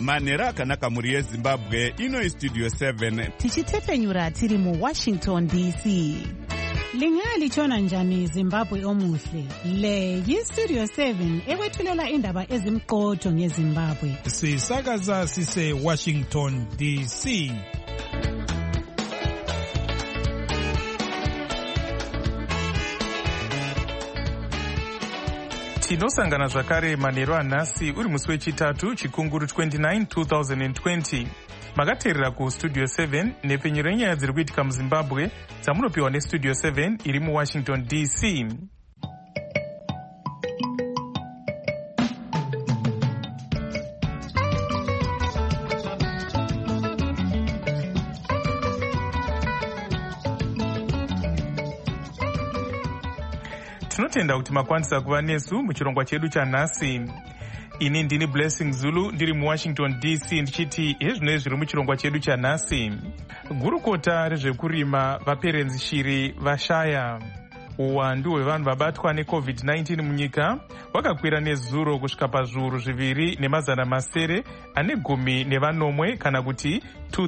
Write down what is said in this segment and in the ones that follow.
manhero akanaka mhuri yezimbabwe. Ino Studio 7 tichitepenyura tiri muWashington DC. Lingalitshona njani Zimbabwe omuhle? Le yiStudio 7 ekwethulela indaba ezimqotho ngeZimbabwe. Sisakaza sise Washington DC. Tinosangana zvakare manhero anhasi uri musi wechitatu chikunguru 29 2020. Makateerera kuStudio 7 nepenyero yenyaya dziri kuitika muZimbabwe dzamunopiwa neStudio 7 iri muWashington DC. Tinotenda kuti makwanisa kuva nesu muchirongwa chedu chanhasi. Ini ndini Blessing Zulu ndiri muWashington DC ndichiti hezvino zviri muchirongwa chedu chanhasi. Gurukota rezvekurima vaperenzi shiri vashaya. Uwandu hwevanhu vabatwa neCovid-19 munyika hwakakwira nezuro kusvika pazviuru 2,910 kana kuti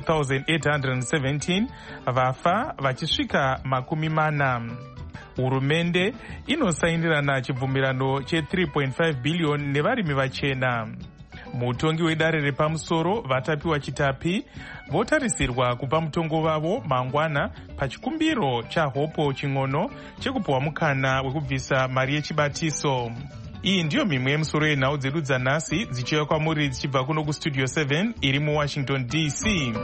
2,817 vafa vachisvika 40. Hurumende inosainirana chibvumirano che$3.5 billion nevarimi vachena. Mutongi wedare repamusoro vatapiwa chitapi votarisirwa kupa mutongo wavo mangwana pachikumbiro chaHopo Ching'ono chekupiwa mukana wekubvisa mari yechibatiso. Iyi ndiyo mimwe yemusoro yenhau dzedu dzanhasi dzichiuya kwamuri dzichibva kuno kuStudio 7 iri muWashington DC.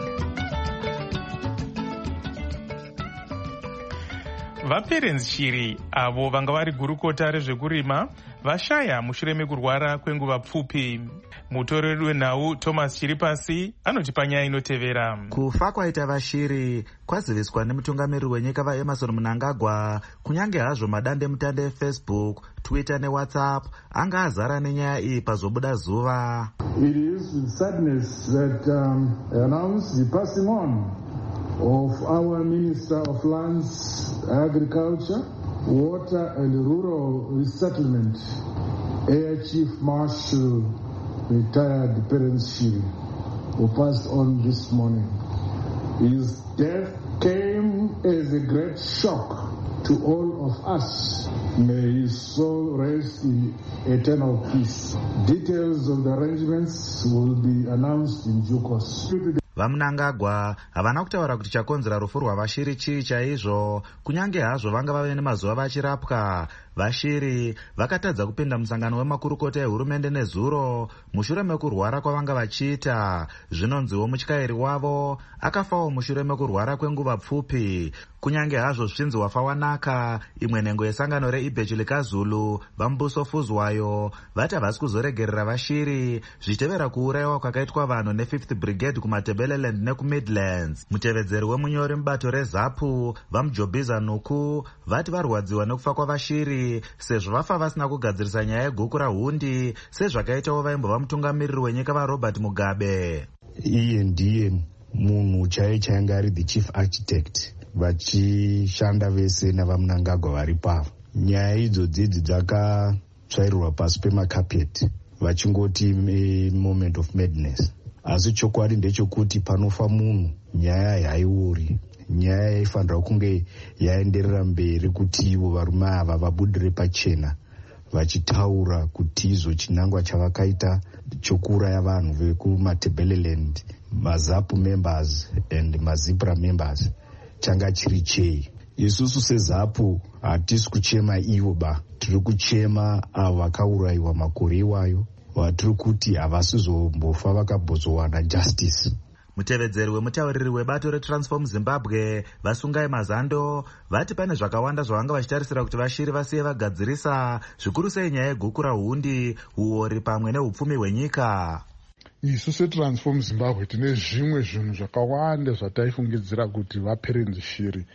Vaperenzi shiri avo vanga vari gurukota rezvekurima vashaya mushure mekurwara kwenguva pfupi. Mutoreri wenhau Thomas Chiripasi anotipa nyaya inotevera. Kufa kwaita vashiri kwaziviswa nemutungamiriri wenyika vaEmmerson Mnangagwa, kunyange hazvo madande mutande eFacebook, Twitter neWhatsApp anga azara nenyaya iyi pazobuda zuva. It is with sadness that announce the passing on of our Minister of Lands, Agriculture, Water and Rural Resettlement, Air Chief Marshal, retired Perence Shiri, who passed on this morning. His death came as a great shock to all of us. May his soul rest in eternal peace. Details of the arrangements will be announced in due course. VaMnangagwa havana kutaura kuti chakonzera rufu rwavashiri chii chaizvo, kunyange hazvo vanga vave nemazuva vachirapwa. Vashiri vakatadza kupinda musangano wemakurukota ehurumende nezuro mushure mekurwara kwavanga vachiita. Zvinonziwo mutyairi wavo akafawo mushure mekurwara kwenguva pfupi. Kunyange hazvo zvisvinzi wafa wanaka, imwe nhengo yesangano reIbhechi likaZulu vaMbuso Fuzwayo vati havasi kuzoregerera vashiri zvichitevera kuurayiwa kwakaitwa vanhu ne5th Brigade kuMatebeleland nekuMidlands. Mutevedzeri wemunyori mubato reZAPU vaMujobhiza Nuku vati varwadziwa nekufa kwavashiri sezvo vafa vasina kugadzirisa nyaya yeguku rahundi sezvakaitawo vaimbova mutungamiriri wenyika vaRobert Mugabe. Iye ndiye munhu chaanga ari the chief architect vachishanda vese navaMnangagwa vari pavo. Nyaya idzodzi dzakatsvairirwa pasi pemakapeti vachingoti moment of madness. Asi chokwadi ndechekuti panofa munhu nyaya haiuri. Nyaya yaifanira kunge yaenderera mberi kuti ivo varume ava vabudire pachena vachitaura kuti izvo chinangwa chavakaita chokuuraya vanhu vekuMatebeleland, maZAPU members and maZIPRA members changa chiri chei. Isusu seZAPU hatisi kuchema ivo tiri kuchema avo vakaurayiwa makore iwayo, vatiri kuti havasizombofa vakabhozowana justice. Mutevedzeri wemutauriri webato reTransform Zimbabwe Vasungai Mazando vati pane zvakawanda zvavanga vachitarisira kuti vashiri vasiye vagadzirisa, zvikuru sei nyaya yeguku rahundi, uori pamwe neupfumi hwenyika. Isu seTransform Zimbabwe tine zvimwe zvinhu zvakawanda zvataifungidzira kuti vaperenzi shiri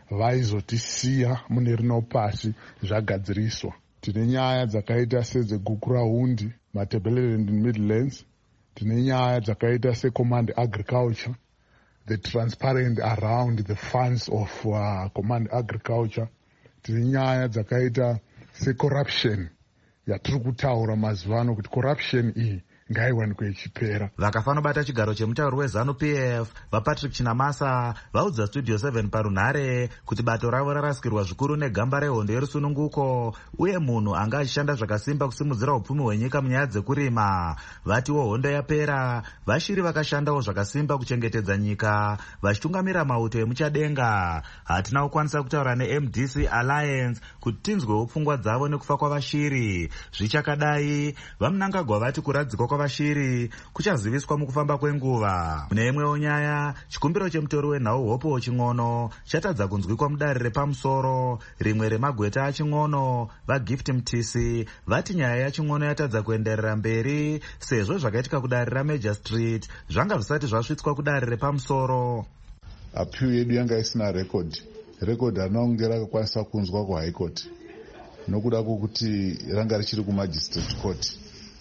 vaizotisiya mune rino pasi zvagadziriswa. Tine nyaya dzakaita sedzeguku rahundi, Matebeleland Midlands. Tine nyaya dzakaita seCommand Agriculture, the transparent around the funds of Command Agriculture. Tine nyaya dzakaita secorruption yatiri kutaura mazuvano kuti corruption iyi ngaiwanikwe ichipera. Vakafanobata chigaro chemutauri weZANU-PF vaPatrick Chinamasa vaudza Studio 7 parunhare kuti bato ravo rarasikirwa zvikuru negamba rehondo yerusununguko uye munhu anga achishanda zvakasimba kusimudzira upfumi hwenyika munyaya dzekurima. Vatiwo hondo yapera, vashiri vakashandawo zvakasimba kuchengetedza nyika vachitungamira mauto emuchadenga. Hatina kukwanisa kutaura neMDC Alliance kuti tinzwewo pfungwa dzavo nekufa kwavashiri. Zvichakadai, vaMnangagwa vati kuradzikwa kwavashiri kuchaziviswa mukufamba kwenguva. Mune imwewo nyaya, chikumbiro chemutori wenhau Hope Ching'ono chatadza kunzwikwa mudare repamusoro. Rimwe remagweta aChing'ono, vaGift Mtisi, vati nyaya yaChing'ono yatadza kuenderera mberi sezvo zvakaitika kudare raMajor Street zvanga zvisati zvasvitswa kudare repamusoro. Appeal yedu yanga isina record anaunge rakakwanisa kunzwa kuHigh Court nokuda kwokuti ranga richiri kuMagistrate Court.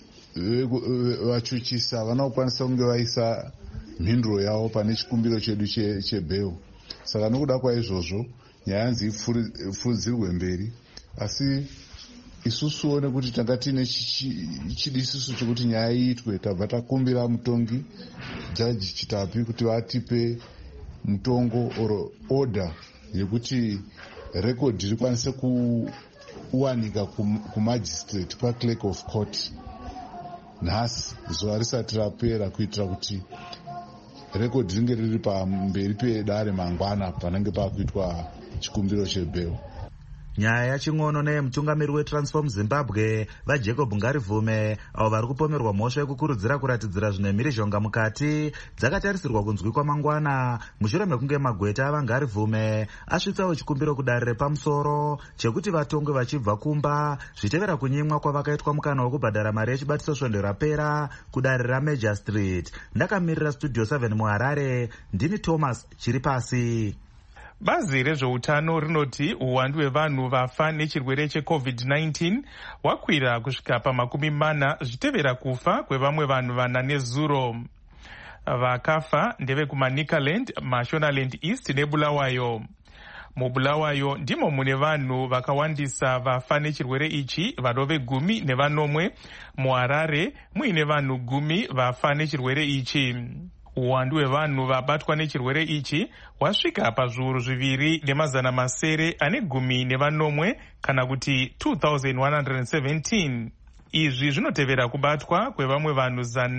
Vachuchisa vanokwanisa kunge vaisa mhinduro yavo pane chikumbiro chedu chebail. Saka nokuda kwaizvozvo nyaya yanzi ipfudzirwe mberi, asi isusuwo nekuti tanga tiine chidisiso chekuti nyaya iitwe, tabva takumbira mutongi Jaji Chitapi kuti vatipe mutongo or order yekuti record rikwanise kuwanika kumagistrate kwaClerk of Court nhasi zuva risati rapera, kuitira kuti record ringe riri pamberi pedare mangwana panenge pakuitwa chikumbiro chebail. Nyaya yaChing'ono neyemutungamiri weTransform Zimbabwe vaJacob Ngarivume avo vari kupomerwa mhosva yekukurudzira kuratidzira zvine mhirizhonga mukati dzakatarisirwa kunzwikwa mangwana mushure mekunge magweta avaNgarivume asvitsawo chikumbiro kudare repamusoro chekuti vatongwe vachibva kumba zvitevera kunyimwa kwavakaitwa mukana wekubhadhara mari yechibatiso svondo rapera kudare raMajor Street. Ndakamirira Studio 7 muHarare, ndini Thomas Chiripasi. Bazi rezveutano rinoti uwandu hwevanhu vafa nechirwere cheCovid-19 hwakwira kusvika pa40 zvitevera kufa kwevamwe vanhu 4 nezuro. Vakafa ndevekumaNicaland, Mashonaland East neBulawayo. MuBulawayo ndimo mune vanhu vakawandisa vafa nechirwere ichi, vadove 10. MuHarare muine vanhu 10 vafa nechirwere ichi. Uwandu hwevanhu vabatwa nechirwere ichi hwasvika pazviuru 2,910 kana kuti 2,117. Izvi zvinotevera kubatwa kwevamwe vanhu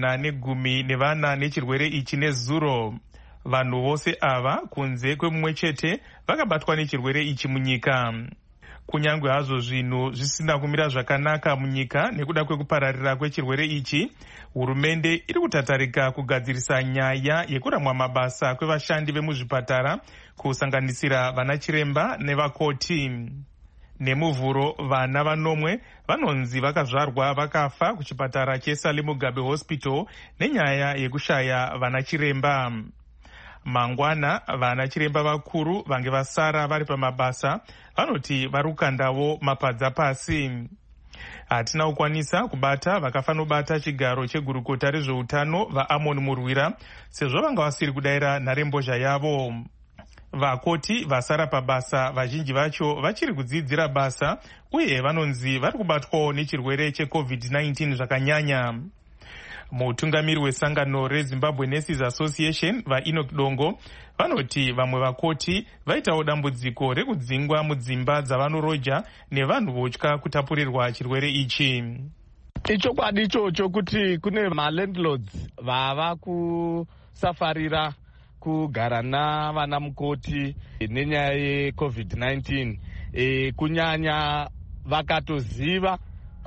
114 nechirwere ichi nezuro. Vanhu vose ava kunze kwemumwe chete vakabatwa nechirwere ichi munyika. Kunyangwe hazvo zvinhu zvisina kumira zvakanaka munyika nekuda kwekupararira kwechirwere ichi, hurumende iri kutatarika kugadzirisa nyaya yekuramwa mabasa kwevashandi vemuzvipatara kusanganisira vanachiremba nevakoti. Nemuvhuro vana 4 vanonzi vakazvarwa vakafa kuchipatara cheSally Mugabe Hospital nenyaya yekushaya vanachiremba. Mangwana vanachiremba vakuru vange vasara vari pamabasa vanoti vari kukandawo mapadza pasi. Hatina kukwanisa kubata vakafanobata chigaro chegurukota rezveutano vaAmon Murwira sezvo vanga vasiri kudayira nharembozha yavo. Vakoti vasara pabasa vazhinji vacho vachiri kudzidzira basa uye vanonzi vari kubatwawo nechirwere cheCovid-19 zvakanyanya. Mutungamiri wesangano reZimbabwe Nurses Association vaEnoch Dongo vanoti vamwe vakoti vaitawo dambudziko rekudzingwa mudzimba dzavanoroja nevanhu votya kutapurirwa chirwere ichi. Ichokwadi ichocho kuti kune malandlords vava kusafarira kugara navana mukoti nenyaya yeCovid-19, kunyanya vakatoziva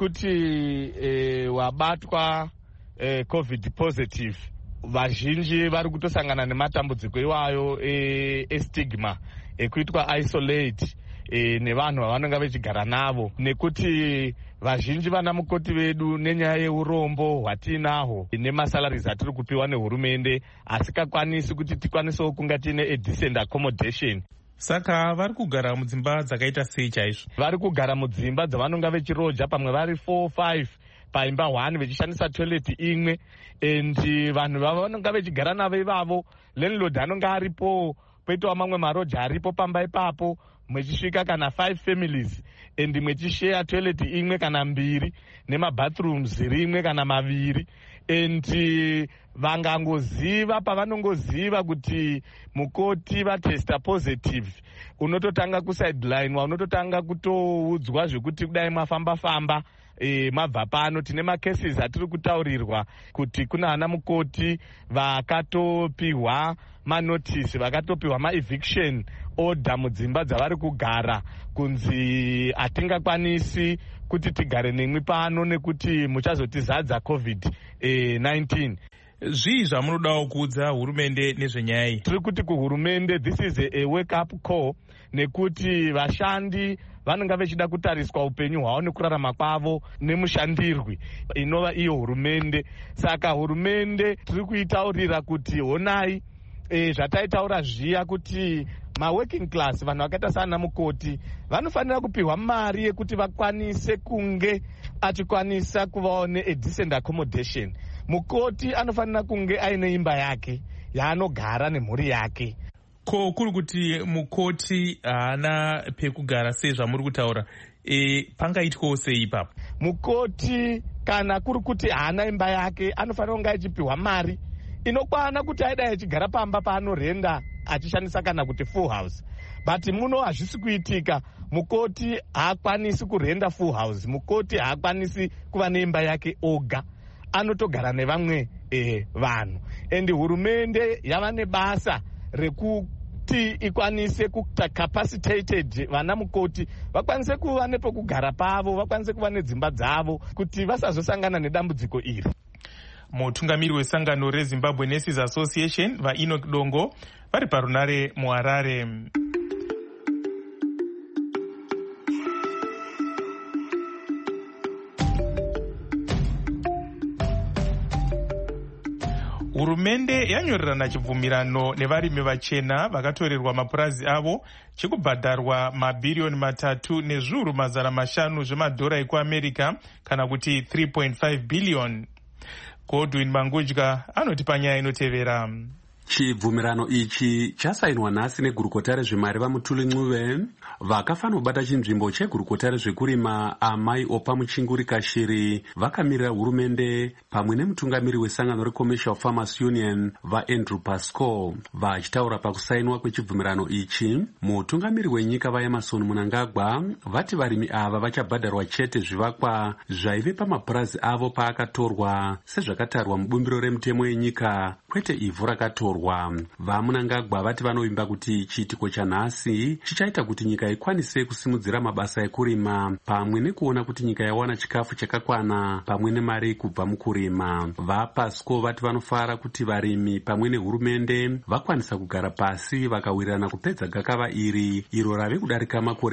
kuti wabatwa COVID positive. Vazhinji vari kutosangana nematambudziko iwayo estigma ekuitwa isolate nevanhu vavanonga vechigara navo, nekuti vazhinji vana mukoti vedu nenyaya yeurombo hwatinahwo nemasalaries atiri kupiwa nehurumende asikakwanisi kuti tikwanisewo kunga tiine decent accommodation. Saka vari kugara mudzimba dzakaita sei chaizvo? Vari kugara mudzimba dzavanonga vechiroja, pamwe vari 4-5 paimba 1 vechishandisa toilet imwe, and vanhu vavanonga vechigara navo ivavo landlord anonga aripo, poitawo mamwe maroja aripo pamba ipapo, mwechisvika kana 5 families and mwechishare toilet imwe kana 2 nemabathrooms rimwe kana 2, and vangangoziva pavanongoziva kuti mukoti vatesta positive, unototanga kusideline, unototanga kutoudzwa zvekuti kudai mafamba-famba mabva pano. Tine macases atiri kutaurirwa kuti kuna ana mukoti vakatopiwa manotisi, vakatopiwa maeviction order mudzimba dzavari kugara, kunzi hatingakwanisi kuti tigare nemwi pano nekuti muchazotizadza COVID-19. Zvii zvamunodawo kuudza hurumende nezvenyaya iyi? Tiri kuti kuhurumende this is a wake up call, nekuti vashandi vanenge vachida kutariswa upenyu hwavo nekurarama kwavo nemushandirwi inova iyo hurumende. Saka hurumende tiri kuitaurira kuti honai, zvataitaura zviya kuti maworking class, vanhu vakaita sana mukoti, vanofanira kupiwa mari yekuti vakwanise kunge achikwanisa kuvawo ne-decent accommodation. Mukoti anofanira kunge aine imba yake yaanogara nemhuri yake. Ko kuri kuti mukoti haana pekugara sezvamuri kutaura, pangaitwawo sei ipapo? Mukoti kana kuri kuti haana imba yake, anofanira kunge achipiwa mari inokwana kuti aidai achigara pamba paanorenda achishandisa kana kuti full house. But muno hazvisi kuitika. Mukoti haakwanisi kurenda full house, mukoti haakwanisi kuva neimba yake oga, anotogara nevamwe vanhu. And hurumende yava nebasa rekuti ikwanise kuta capacitated vana mukoti vakwanise kuva nepokugara pavo, vakwanise kuva nedzimba dzavo kuti vasazosangana nedambudziko iri. Mutungamiri wesangano reZimbabwe Nurses Association vaEnoch Dongo vari parunare muHarare. Hurumende yanyorerana chibvumirano nevarimi vachena vakatorerwa mapurazi avo chekubhadharwa mabhiriyoni 3 nezviuru mazana 5 zvemadhora ekuAmerica, kana kuti 3.5 billion. Godwin Mangudya anoti panyaya inotevera. Chibvumirano ichi chasainwa nhasi negurukota rezvemari vaMutuli Ncube vakafanira kubata chinzvimbo chegurukota rezvekurima Amai Opa Muchinguri Kashiri vakamirira hurumende pamwe nemutungamiri wesangano reCommercial Farmers Union vaAndrew Pascoe. Vachitaura pakusainwa kwechibvumirano ichi, mutungamiri wenyika vaEmmerson Mnangagwa vati varimi ava vachabhadharwa chete zvivakwa zvaive pamapurazi avo paakatorwa sezvakatarwa mubumbiro remutemo yenyika, kwete ivhu rakatorwa. VaMnangagwa vati vanovimba kuti chiitiko chanhasi chichaita kuti nyika ikwanise kusimudzira mabasa ekurima pamwe nekuona kuti nyika yawana chikafu chakakwana pamwe nemari kubva mukurima. VaPasco vati vanofara kuti varimi pamwe nehurumende vakwanisa kugara pasi vakawirirana kupedza gakava iro rave kudarika makore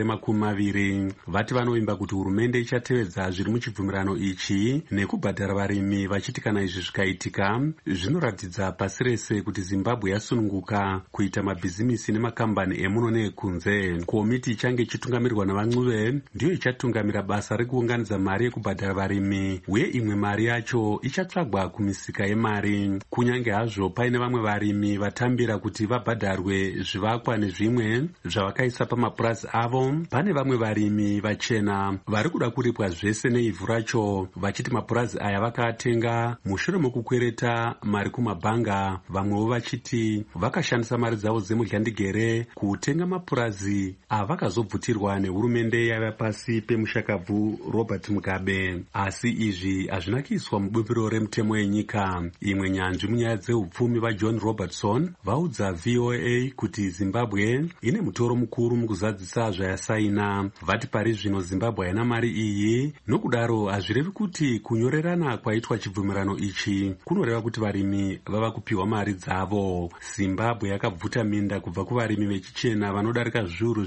20. Vati vanovimba kuti hurumende ichatevedza zviri muchibvumirano ichi nekubhadhara varimi, vachiti kana izvi zvikaitika zvinoratidza pasi rese kuti Zimbabwe yasununguka kuita mabhizimisi nemakambani emuno neekunze. Komiti ichange ichitungamirirwa navaNcube ndiyo ichatungamira basa rekuunganidza mari yekubhadhara varimi, uye imwe mari yacho ichatsvagwa kumisika yemari. Kunyange hazvo paine vamwe varimi vatambira kuti vabhadharwe zvivakwa nezvimwe zvavakaisa pamapurazi avo, pane vamwe varimi vachena vari kuda kuripwa zvese neivhu racho, vachiti mapurazi aya vakaatenga mushure mokukwereta mari kumabhanga, vamwewo vachiti vakashandisa mari dzavo dzemudyandigere kutenga mapurazi avakazobvutirwa nehurumende yaiva pasi pemushakabvu Robert Mugabe. Asi izvi hazvina kuiswa mubumbiro remutemo yenyika. Imwe nyanzvi munyaya dzeupfumi vaJohn Robertson vaudza VOA kuti Zimbabwe ine mutoro mukuru mukuzadzisa zvayasaina. Vati pari zvino Zimbabwe haina mari iyi, nokudaro hazvirevi kuti kunyorerana kwaitwa chibvumirano ichi kunoreva kuti varimi vava kupiwa mari dzavo. Zimbabwe yakabvuta minda kubva kuvarimi vechichena vanodarika zviuru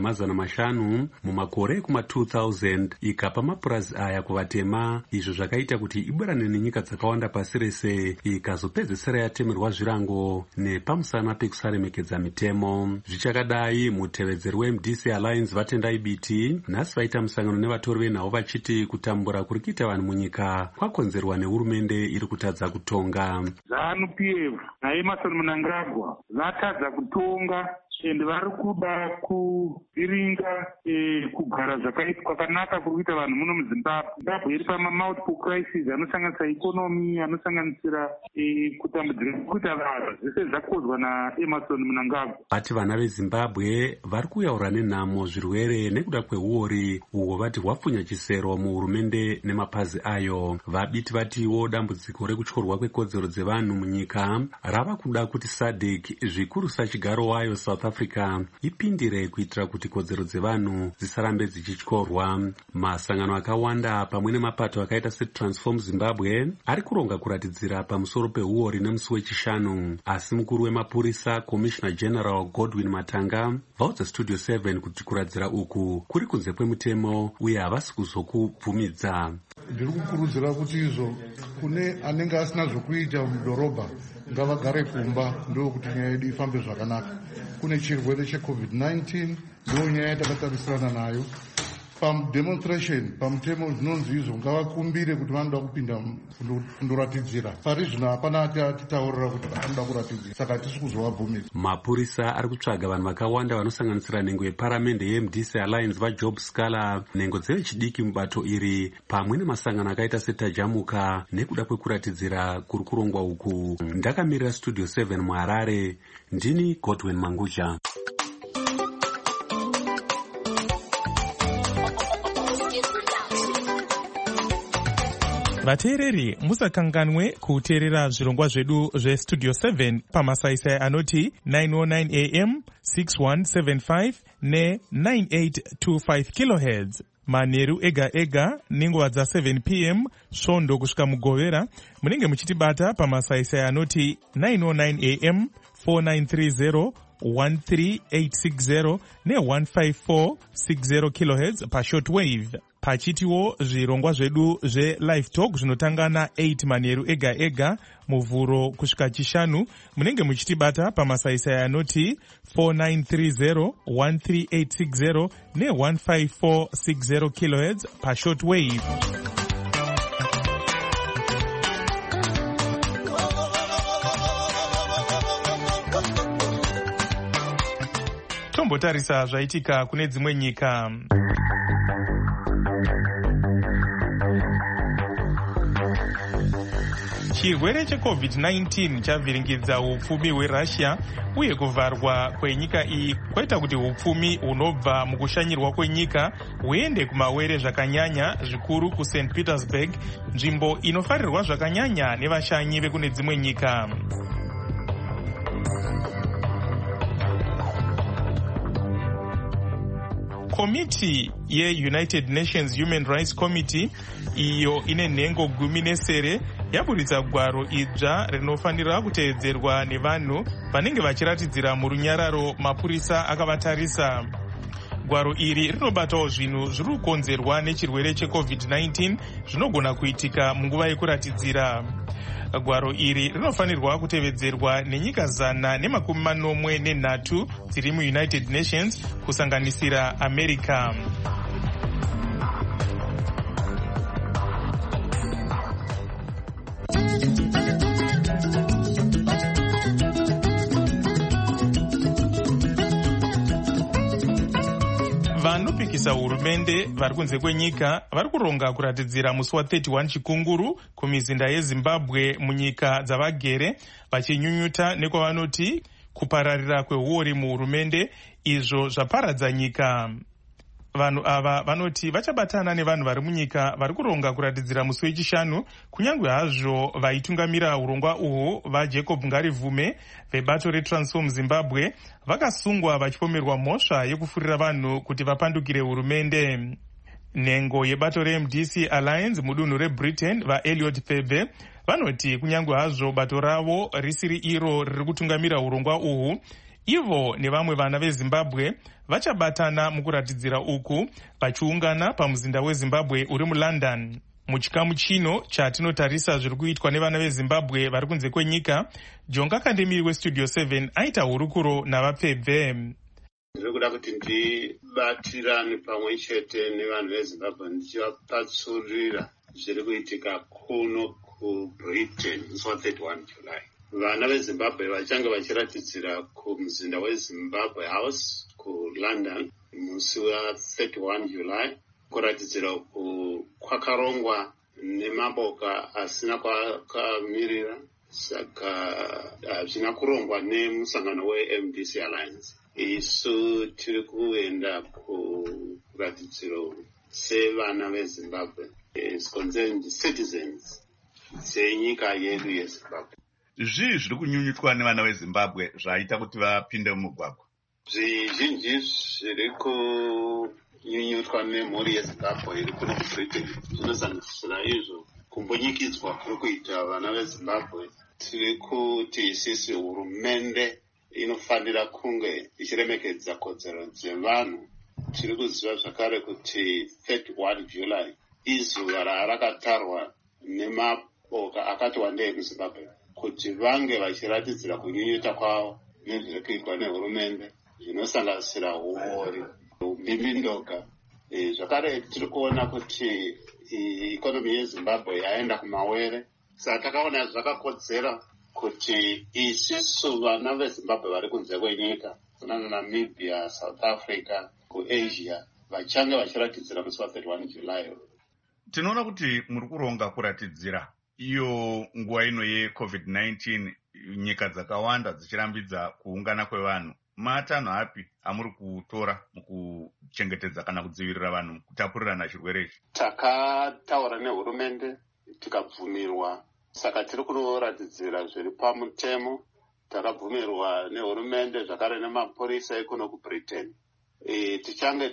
4,500 mumakore ekuma2000 ikapa mapurazi aya kuvatema, izvo zvakaita kuti iburane nenyika dzakawanda pasi rese ikazopedzesera yatemerwa zvirango nepamusana pekusaremekedza mitemo. Zvichakadai, mutevedzeri weMDC Alliance vatendai biti nhasi vaita musangano nevatori venhau vachiti kutambura kuri kuita vanhu munyika kwakonzerwa nehurumende iri kutadza kutonga. ZANU-PF naEmmerson Mnangagwa vatadza kutonga ende vari kuda kuviringa kugara zvakaitwa kwakanaka kuri kuita vanhu muno muzimbabwe. Zimbabwe iri pamamultiple crisis anosanganisira ikonomi, anosanganisira kutambudzika kuita vanhu, zvese zvakozwa naEmerson Mnangagwa. Vati vana veZimbabwe vari kuyaura nenhamo zvirwere nekuda kweuori uhwo vati hwapfunya chisero muhurumende nemapazi ayo. Vabiti vatiwo dambudziko rekutyorwa kwekodzero dzevanhu munyika rava kuda kuti SADC zvikuru sachigaro wayo South Africa ipindire kuitira kuti kodzero dzevanhu dzisarambe dzichityorwa. Masangano akawanda pamwe nemapato akaita seTransform Zimbabwe ari kuronga kuratidzira pamusoro peuori nemusi wechishanu, asi mukuru wemapurisa Commissioner General Godwin Matanga vaudza Studio 7 kuti kuradzira uku kuri kunze kwemutemo uye havasi kuzokubvumidza. Ndiri kukurudzira kuti izvo kune anenge asina zvokuita mudhorobha ngavagare kumba, ndokuti nyaya yedu ifambe zvakanaka. Kune chirwere cheCovid-19 ndo nyaya yatakatarisirana nayo. Pademonstration pamutemo zvinonzi izvo ngavakumbire kuti vanoda kupinda kundoratidzira. Pari zvino hapana atitaurira kuti vanoda kuratidzira, saka hatisi kuzovabvumidza. Mapurisa ari kutsvaga vanhu vakawanda vanosanganisira nhengo yeparamende yeMDC Alliance vaJob Scala, nhengo dzevechidiki mubato iri pamwe nemasangano akaita seTajamuka nekuda kwekuratidzira kuri kurongwa uku. Ndakamirira Studio 7 muHarare, ndini Godwin Manguja. Vateereri, musakanganwe kuteerera zvirongwa zvedu zveStudio 7 pamasaisai anoti 909 AM, 6175 ne9825 kHz. Manheru ega ega nenguva dza7 PM svondo kusvika mugovera munenge muchitibata pamasaisai anoti 909 AM, 4930 13860 ne15460 kHz pashortwave. Pachitiwo zvirongwa zvedu zveLive Talk zvinotanga na8 manheru ega ega muvhuro kusvika chishanu munenge muchitibata pamasaisai anoti 4930 13860 ne15460 kHz pashortwave. Tombotarisa zvaitika kune dzimwe nyika. Chirwere cheCovid-19 chavhiringidza upfumi hweRussia uye kuvharwa kwenyika iyi kwaita kuti upfumi hunobva mukushanyirwa kwenyika huende kumawere zvakanyanya, zvikuru kuSt Petersburg, nzvimbo inofarirwa zvakanyanya nevashanyi vekune dzimwe nyika. Komiti yeUnited Nations Human Rights Committee, iyo ine nhengo 10 yaburitsa gwaro idzva rinofanira kuteedzerwa nevanhu vanenge vachiratidzira murunyararo mapurisa akavatarisa. Gwaro iri rinobatawo zvinhu zviri kukonzerwa nechirwere cheCovid-19 zvinogona kuitika munguva yekuratidzira. Gwaro iri rinofanirwa kutevedzerwa nenyika 143 dziri muUnited Nations kusanganisira America. Vanopikisa hurumende vari kunze kwenyika vari kuronga kuratidzira musi wa31 chikunguru kumizinda yeZimbabwe munyika dzavagere, vachinyunyuta nekwavanoti kupararira kweuori muhurumende izvo zvaparadza nyika. Vanhu ava vanoti vachabatana nevanhu vari munyika vari kuronga kuratidzira musi wechishanu, kunyange hazvo vaitungamira urongwa uhwu vaJacob Ngarivume vebato reTransform Zimbabwe vakasungwa vachipomerwa mhosva yekufurira vanhu kuti vapandukire hurumende. Nhengo yebato reMDC Alliance mudunhu reBritain vaEliot Febe vanoti kunyange hazvo bato ravo risiri iro riri kutungamira urongwa uhwu, ivo nevamwe vana veZimbabwe vachabatana mukuratidzira uku vachiungana pamuzinda weZimbabwe uri muLondon. Muchikamu chino chatinotarisa zviri kuitwa nevana veZimbabwe vari kunze kwenyika, Jonga Kandemiri weStudio 7 aita hurukuro navapfebve. Ndiri kuda kuti ndibatirane pamwe chete nevanhu veZimbabwe ndichivapatsurira zviri kuitika kuno kuBritain musi wa31 July. vana vezimbabwe vachange vachiratidzira kumuzinda wezimbabwe house kulondon musi wa31 july kuratidzira kwakarongwa nemaboka asina kwakamirira, saka zvina kurongwa nemusangano weMDC Alliance. Isu tiri kuenda kuratidziro sevana vezimbabwe, concerned citizens senyika yedu yezimbabwe. Zvii zviri kunyunyutwa nevana vezimbabwe zvaita kuti vapinde mumugwagwa? Zvizhinji zviri kunyunyutwa nemhuri yezimbabwe iri kuno kubritain zvinosanganisira izvo kumbunyikidzwa kuri kuita vana vezimbabwe. Tiri kuti isisi hurumende inofanira kunge ichiremekedza kodzero dzevanhu. Tiri kuziva zvakare kuti 31 July izuva rakatarwa nemaboka akati wandei muzimbabwe kuti vange vachiratidzira kunyunyuta kwavo nezviri kuitwa nehurumende zvinosanganisira uori, umbimbindoga. Zvakare tiri kuona kuti ikonomi yezimbabwe yaenda kumawere, saka takaona zvakakodzera kuti isisu vana vezimbabwe vari kunze kwenyika kunana Namibia, South Africa, kuAsia vachange vachiratidzira musi wa31 July. Tinoona kuti muri kuronga kuratidzira iyo nguva ino yeCovid-19, nyika dzakawanda dzichirambidza kuungana kwevanhu. Matanho api amuri kutora mukuchengetedza kana kudzivirira vanhu kutapurirana chirwere ichi? Takataura nehurumende tikabvumirwa, saka tiri kunoratidzira zviri pamutemo. Takabvumirwa nehurumende zvakare nemapurisa ekuno kuBritain. Tichange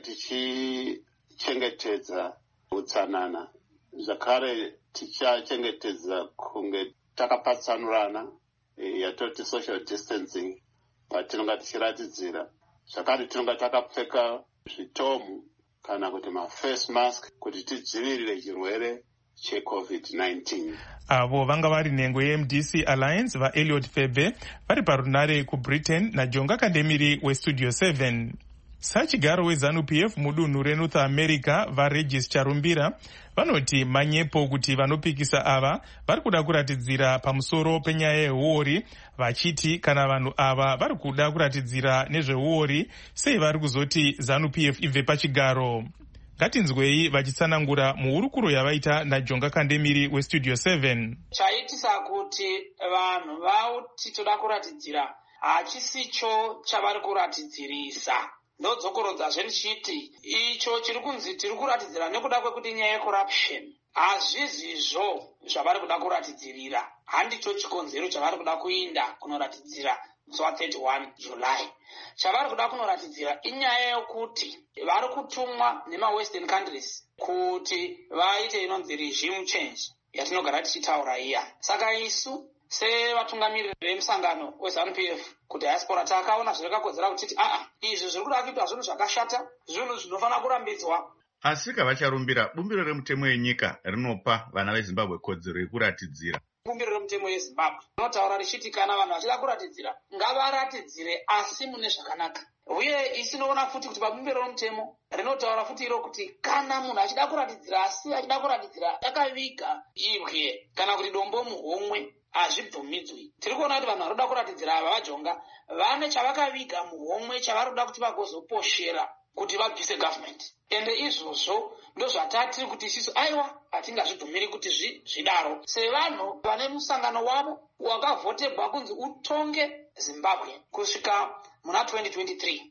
tichichengetedza utsanana, zvakare tichachengetedza kunge takapatsanurana, yatoti social distancing patinonga tichiratidzira. Zvakare tinonga takapfeka zvitomu kana kuti maface mask kuti tidzivirire chirwere cheCovid-19. Avo vanga vari nhengo yeMDC Alliance vaEliot Febe vari parunare kuBritain naJonga Kandemiri weStudio 7. Sachigaro weZANU-PF mudunhu reNorth America vaRegis Charumbira vanoti manyepo kuti vanopikisa ava vari kuda kuratidzira pamusoro penyaya yehuori, vachiti kana vanhu ava vari kuda kuratidzira nezvehuori sei vari kuzoti ZANU-PF ibve pachigaro. Ngatinzwei vachitsanangura muhurukuro yavaita naJonga Kandemiri weStudio 7. Chaitisa kuti vanhu vauti toda kuratidzira hachisicho chavari kuratidzirisa. Ndodzokorodza ndichiti icho chiri kunzi tiri kuratidzira nekuda kwekuti nyaya yecorruption hazvizizvo zvavari kuda kuratidzirira. Handicho chikonzero chavari kuda kuinda kunoratidzira musi wa31 July. Chavari kuda kunoratidzira inyaya yokuti vari kutumwa nemawestern countries kuti vaite inonzi regime change yatinogara tichitaura iya. Saka isu sevatungamiriri vemusangano weZANU-PF kudiaspora takaona zvirikakodzera kuti izvi zviri kuda kuitwa zvinhu zvakashata, zvinhu zvinofanira kurambidzwa. Asi kavacharumbira bumbiro remutemo yenyika rinopa vana veZimbabwe kodzero yekuratidzira. Bumbiro remutemo yeZimbabwe rinotaura richiti kana vanhu vachida kuratidzira ngavaratidzire asi mune zvakanaka. Uye isinoona futi kuti pabumbiro remutemo rinotaura futi iro kuti kana munhu achida kuratidzira asi achida kuratidzira akaviga ibwe kana kuti dombo muhomwe hazvibvumidzwi. Tiri kuona kuti vanhu varoda kuratidzira ava vaJonga vane chavakaviga muhomwe chavari kuda kuti vagozoposhera kuti vabvise government. Ende izvozvo ndozvatiri kuti isisu aiwa hatingazvibvumiri kuti zvidaro. Sevanhu vane musangano wavo wakavhotebwa kunzi utonge Zimbabwe kusvika muna 2023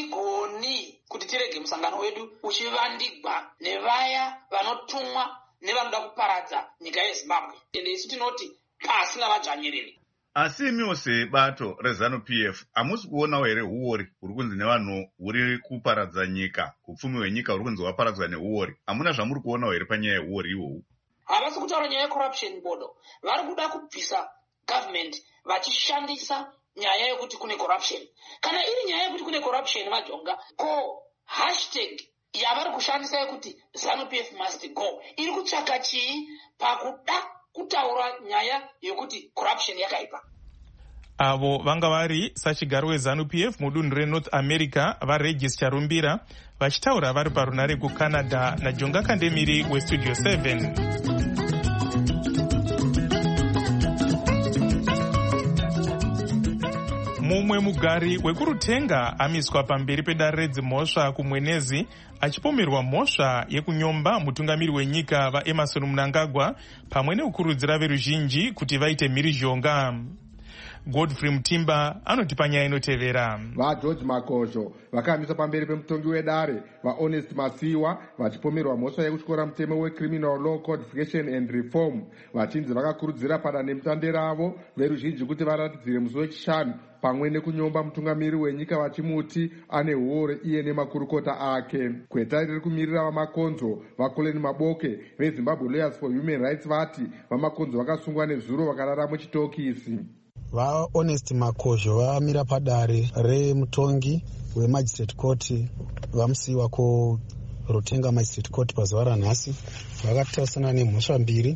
hatigoni kuti tirege musangano wedu uchivandigwa nevaya vanotumwa nevanoda kuparadza nyika yeZimbabwe. Ende isu tinoti pasina vadzvanyiriri. Asi imiwo sebato reZANU-PF hamusi kuonawo here huori huri kunzi nevanhu huri kuparadza nyika, upfumi hwenyika huri kunzi hwaparadzwa nehuori? Hamuna zvamuri kuonawo here panyaya yehuori iwohu? Havasi kutaura nyaya yecorruption bodo. Vari kuda kubvisa government vachishandisa nyaya yekuti kune corruption. Kana iri nyaya yekuti kune corruption vaJonga, ko hashtag yavari kushandisa yekuti ZANU-PF must go iri kutsvaka chii pakuda kutaura nyaya yokuti corruption yakaipa? Avo vanga vari sachigaro weZANU-PF mudunhu reNorth America vaRegis Charumbira vachitaura vari parunare kuCanada naJonga Kandemiri weStudio 7. mumwe mugari wekurutenga amiswa pamberi pedare redzimhosva kumwenezi achipomerwa mhosva yekunyomba mutungamiri wenyika vaEmmerson Mnangagwa pamwe nekukurudzira veruzhinji kuti vaite mhirizhonga. Godfrey Mutimba anoti panyaya inotevera. VaGeorge Makosho vakamiswa pamberi pemutongi wedare vaHonest Masiwa vachipomerwa mhosva yekutyora mutemo weCriminal Law Codification and Reform vachinzi vakakurudzira padandemutande ravo veruzhinji kuti varatidzire musi wechishanu pamwe nekunyomba mutungamiri wenyika vachimuti ane huore iye nemakurukota ake. Kweta riri kumirira vamakonzo vaColin Maboke veZimbabwe Lawyers for Human Rights vati vamakonzo vakasungwa nezuro vakarara muchitokisi. VaHonest Makosho vamira padare remutongi weMagistrate Court vamusiwa kuRutenga Magistrate Court pazuva ranhasi. Vakatarisana nemhosva mbiri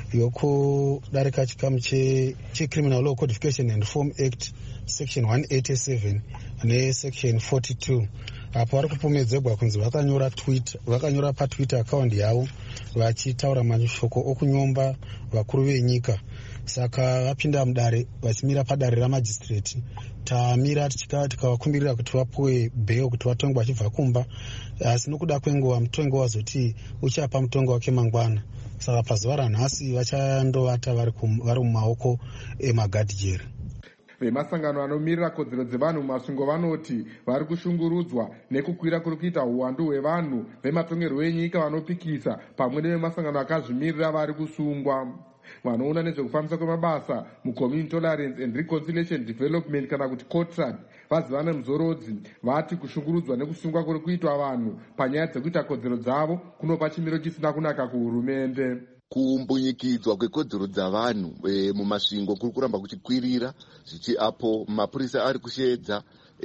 yokudarika chikamu cheCriminal Law Codification and Reform Act section 187 nesection 42. Apo vari kupomedzerwa kunzi vakanyora paTwitter account yavo vachitaura mashoko okunyomba vakuru venyika. Saka vapinda mudare vachimira padare ramajistrate. Tamira tikavakumbirira kuti vapuwe bheo kuti vatongwe vachibva kumba, asi nokuda kwenguva mutongi wazoti uchapa mutongi wake mangwana. Saka pazuva ranhasi vachandovata vari mumaoko emagadhijeri. Vemasangano anomirira kodzero dzevanhu mumasvingo vanoti vari kushungurudzwa nekukwira kuri kuita uwandu hwevanhu vematongerwo enyika vanopikisa pamwe nevemasangano akazvimirira vari kusungwa. Vanoona nezvekufambisa kwemabasa muCommunity Tolerance and Reconciliation Development kana kuti COTRAD vazivana muzorodzi vati kushungurudzwa nekusungwa kuri kuitwa vanhu panyaya dzekuita kodzero dzavo kunopa chimiro chisina kunaka kuhurumende. Kumbunyikidzwa kwekodzero dzavanhu mumasvingo kuri kuramba kuchikwirira zvichi apo mapurisa ari kusheedza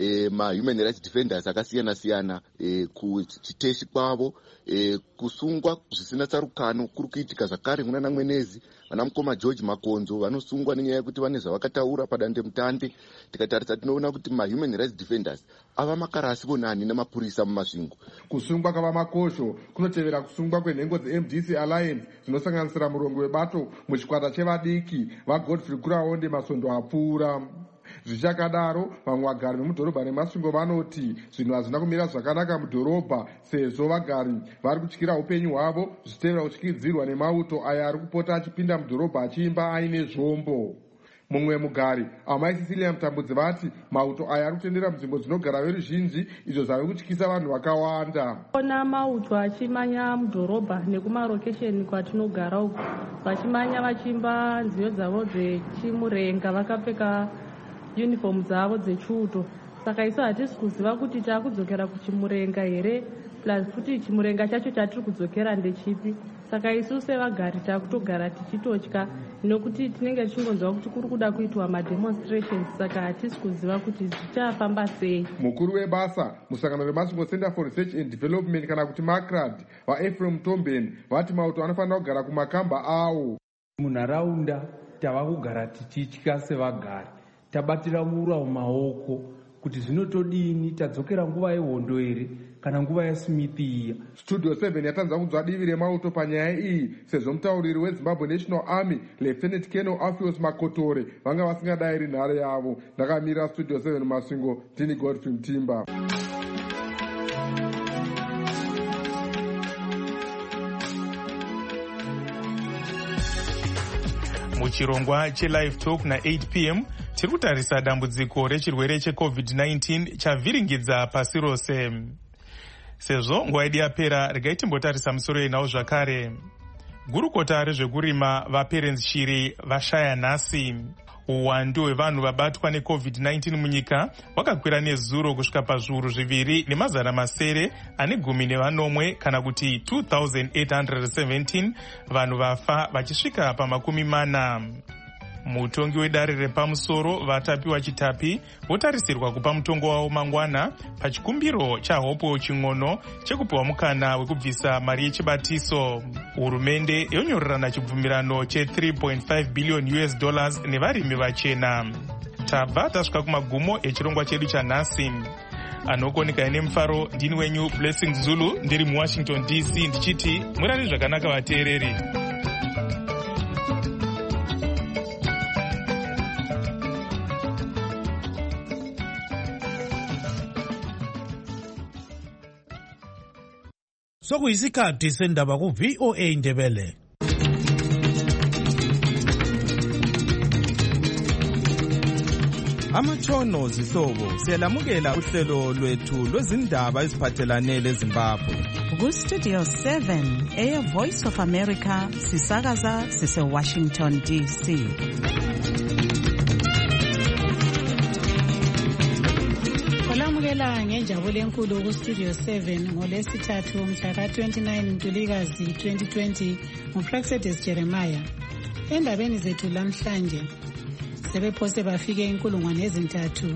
human rights defenders akasiyana siyana kuchiteshi kwavo. Kusungwa zvisina tsarukano kuri kuitika zvakare munana Mwenezi vanamukoma George Makonzo vanosungwa nenyaya yekuti vane zvavakataura padandemutande. Tikatarisa tinoona kuti human rights defenders ava makarasi vonani namapurisa mumasvingo. Kusungwa kwavamakosho kunotevera kusungwa kwenhengo dzeMDC Alliance dzinosanganisira murongo webato muchikwata chevadiki vaGodfrey Kuraonde Masondo apfuura. Zvichakadaro vamwe vagari vemudhorobha remasvingo vanoti zvinhu hazvina kumira zvakanaka mudhorobha sezvo vagari vari kutyira upenyu hwavo zvichitevera kutyidzirwa nemauto aya ari kupota achipinda mudhorobha achiimba aine zvombo. Mumwe mugari Amai Cecilia Mutambudzi vati mauto aya ari kutendera munzvimbo dzinogara veruzhinji izvo zvave kutyisa vanhu vakawanda. Ona mauto achimanya mudhorobha nekumarokesheni kwatinogara uku vachimanya vachimba nziyo dzavo dzechimurenga vakapfeka uniform dzavo dzechuto. Saka isu hatisi kuziva kuti taakudzokera kuchimurenga here plus futi chimurenga chacho chatiri kudzokera ndechipi. Saka isu sevagari taakutogara tichitotya nokuti tinenge tichingonzwa kuti kuri kuda kuitwa mademonstrations. Saka hatisi kuziva kuti zvichafamba sei. Mukuru webasa musangano remasvingo Center for Research and Development kana kuti MACRAD vaEphraim Tombeni vati mauto anofanira kugara kumakamba awo. Munharaunda tava kugara tichitya sevagari. Tabatira mura mumaoko kuti zvinotodini, tadzokera nguva yehondo here kana nguva yaSmith iya. Studio 7 yatanza kunzwa divi remauto panyaya iyi sezvo mutauriri weZimbabwe National Army Lieutenant Colonel Alpheus Makotore vanga vasingadayiri nhare yavo. Ndakamira Studio 7 Masvingo, ndini Godfrey Mutimba. Muchirongwa cheLive Talk na8 p.m. tiri kutarisa dambudziko rechirwere cheCovid-19 chavhiringidza pasi rose. Sezvo nguva yedu yapera, regai timbotarisa musoro yenhau zvakare. Gurukota rezvekurima vaPerens Shiri vashaya nhasi. Uwandu hwevanhu vabatwa neCovid-19 munyika hwakakwira nezuro kusvika pazviuru 2,910 kana kuti 2,817 vanhu vafa vachisvika pa40. Mutongi wedare repamusoro vatapiwa chitapi votarisirwa kupa mutongo wavo mangwana pachikumbiro chaHope Ching'ono chekupiwa mukana wekubvisa mari yechibatiso. Hurumende yonyorerana chibvumirano che$3.5 billion nevarimi vachena. Tabva tasvika kumagumo echirongwa chedu chanhasi. Anokoneka nemufaro, ndini wenyu Blessing Zulu, ndiri muWashington DC ndichiti murare zvakanaka vateereri. Sokuyisikhathi sendaba ku VOA Indebele. Amatshono zihlobo siyalamukela uhlelo lwethu lwezindaba eziphathelane leZimbabwe. Ku Studio 7 Air Voice of America sisakaza sise Washington DC. Olamukela ngenjabulo enkulu ku Studio 7 ngolesithathu mhla ka-29 Ntulikazi 2020 nguPraxedis Jeremiah. Endabeni zethu lamhlanje sebephose bafike inkulungwane ezintathu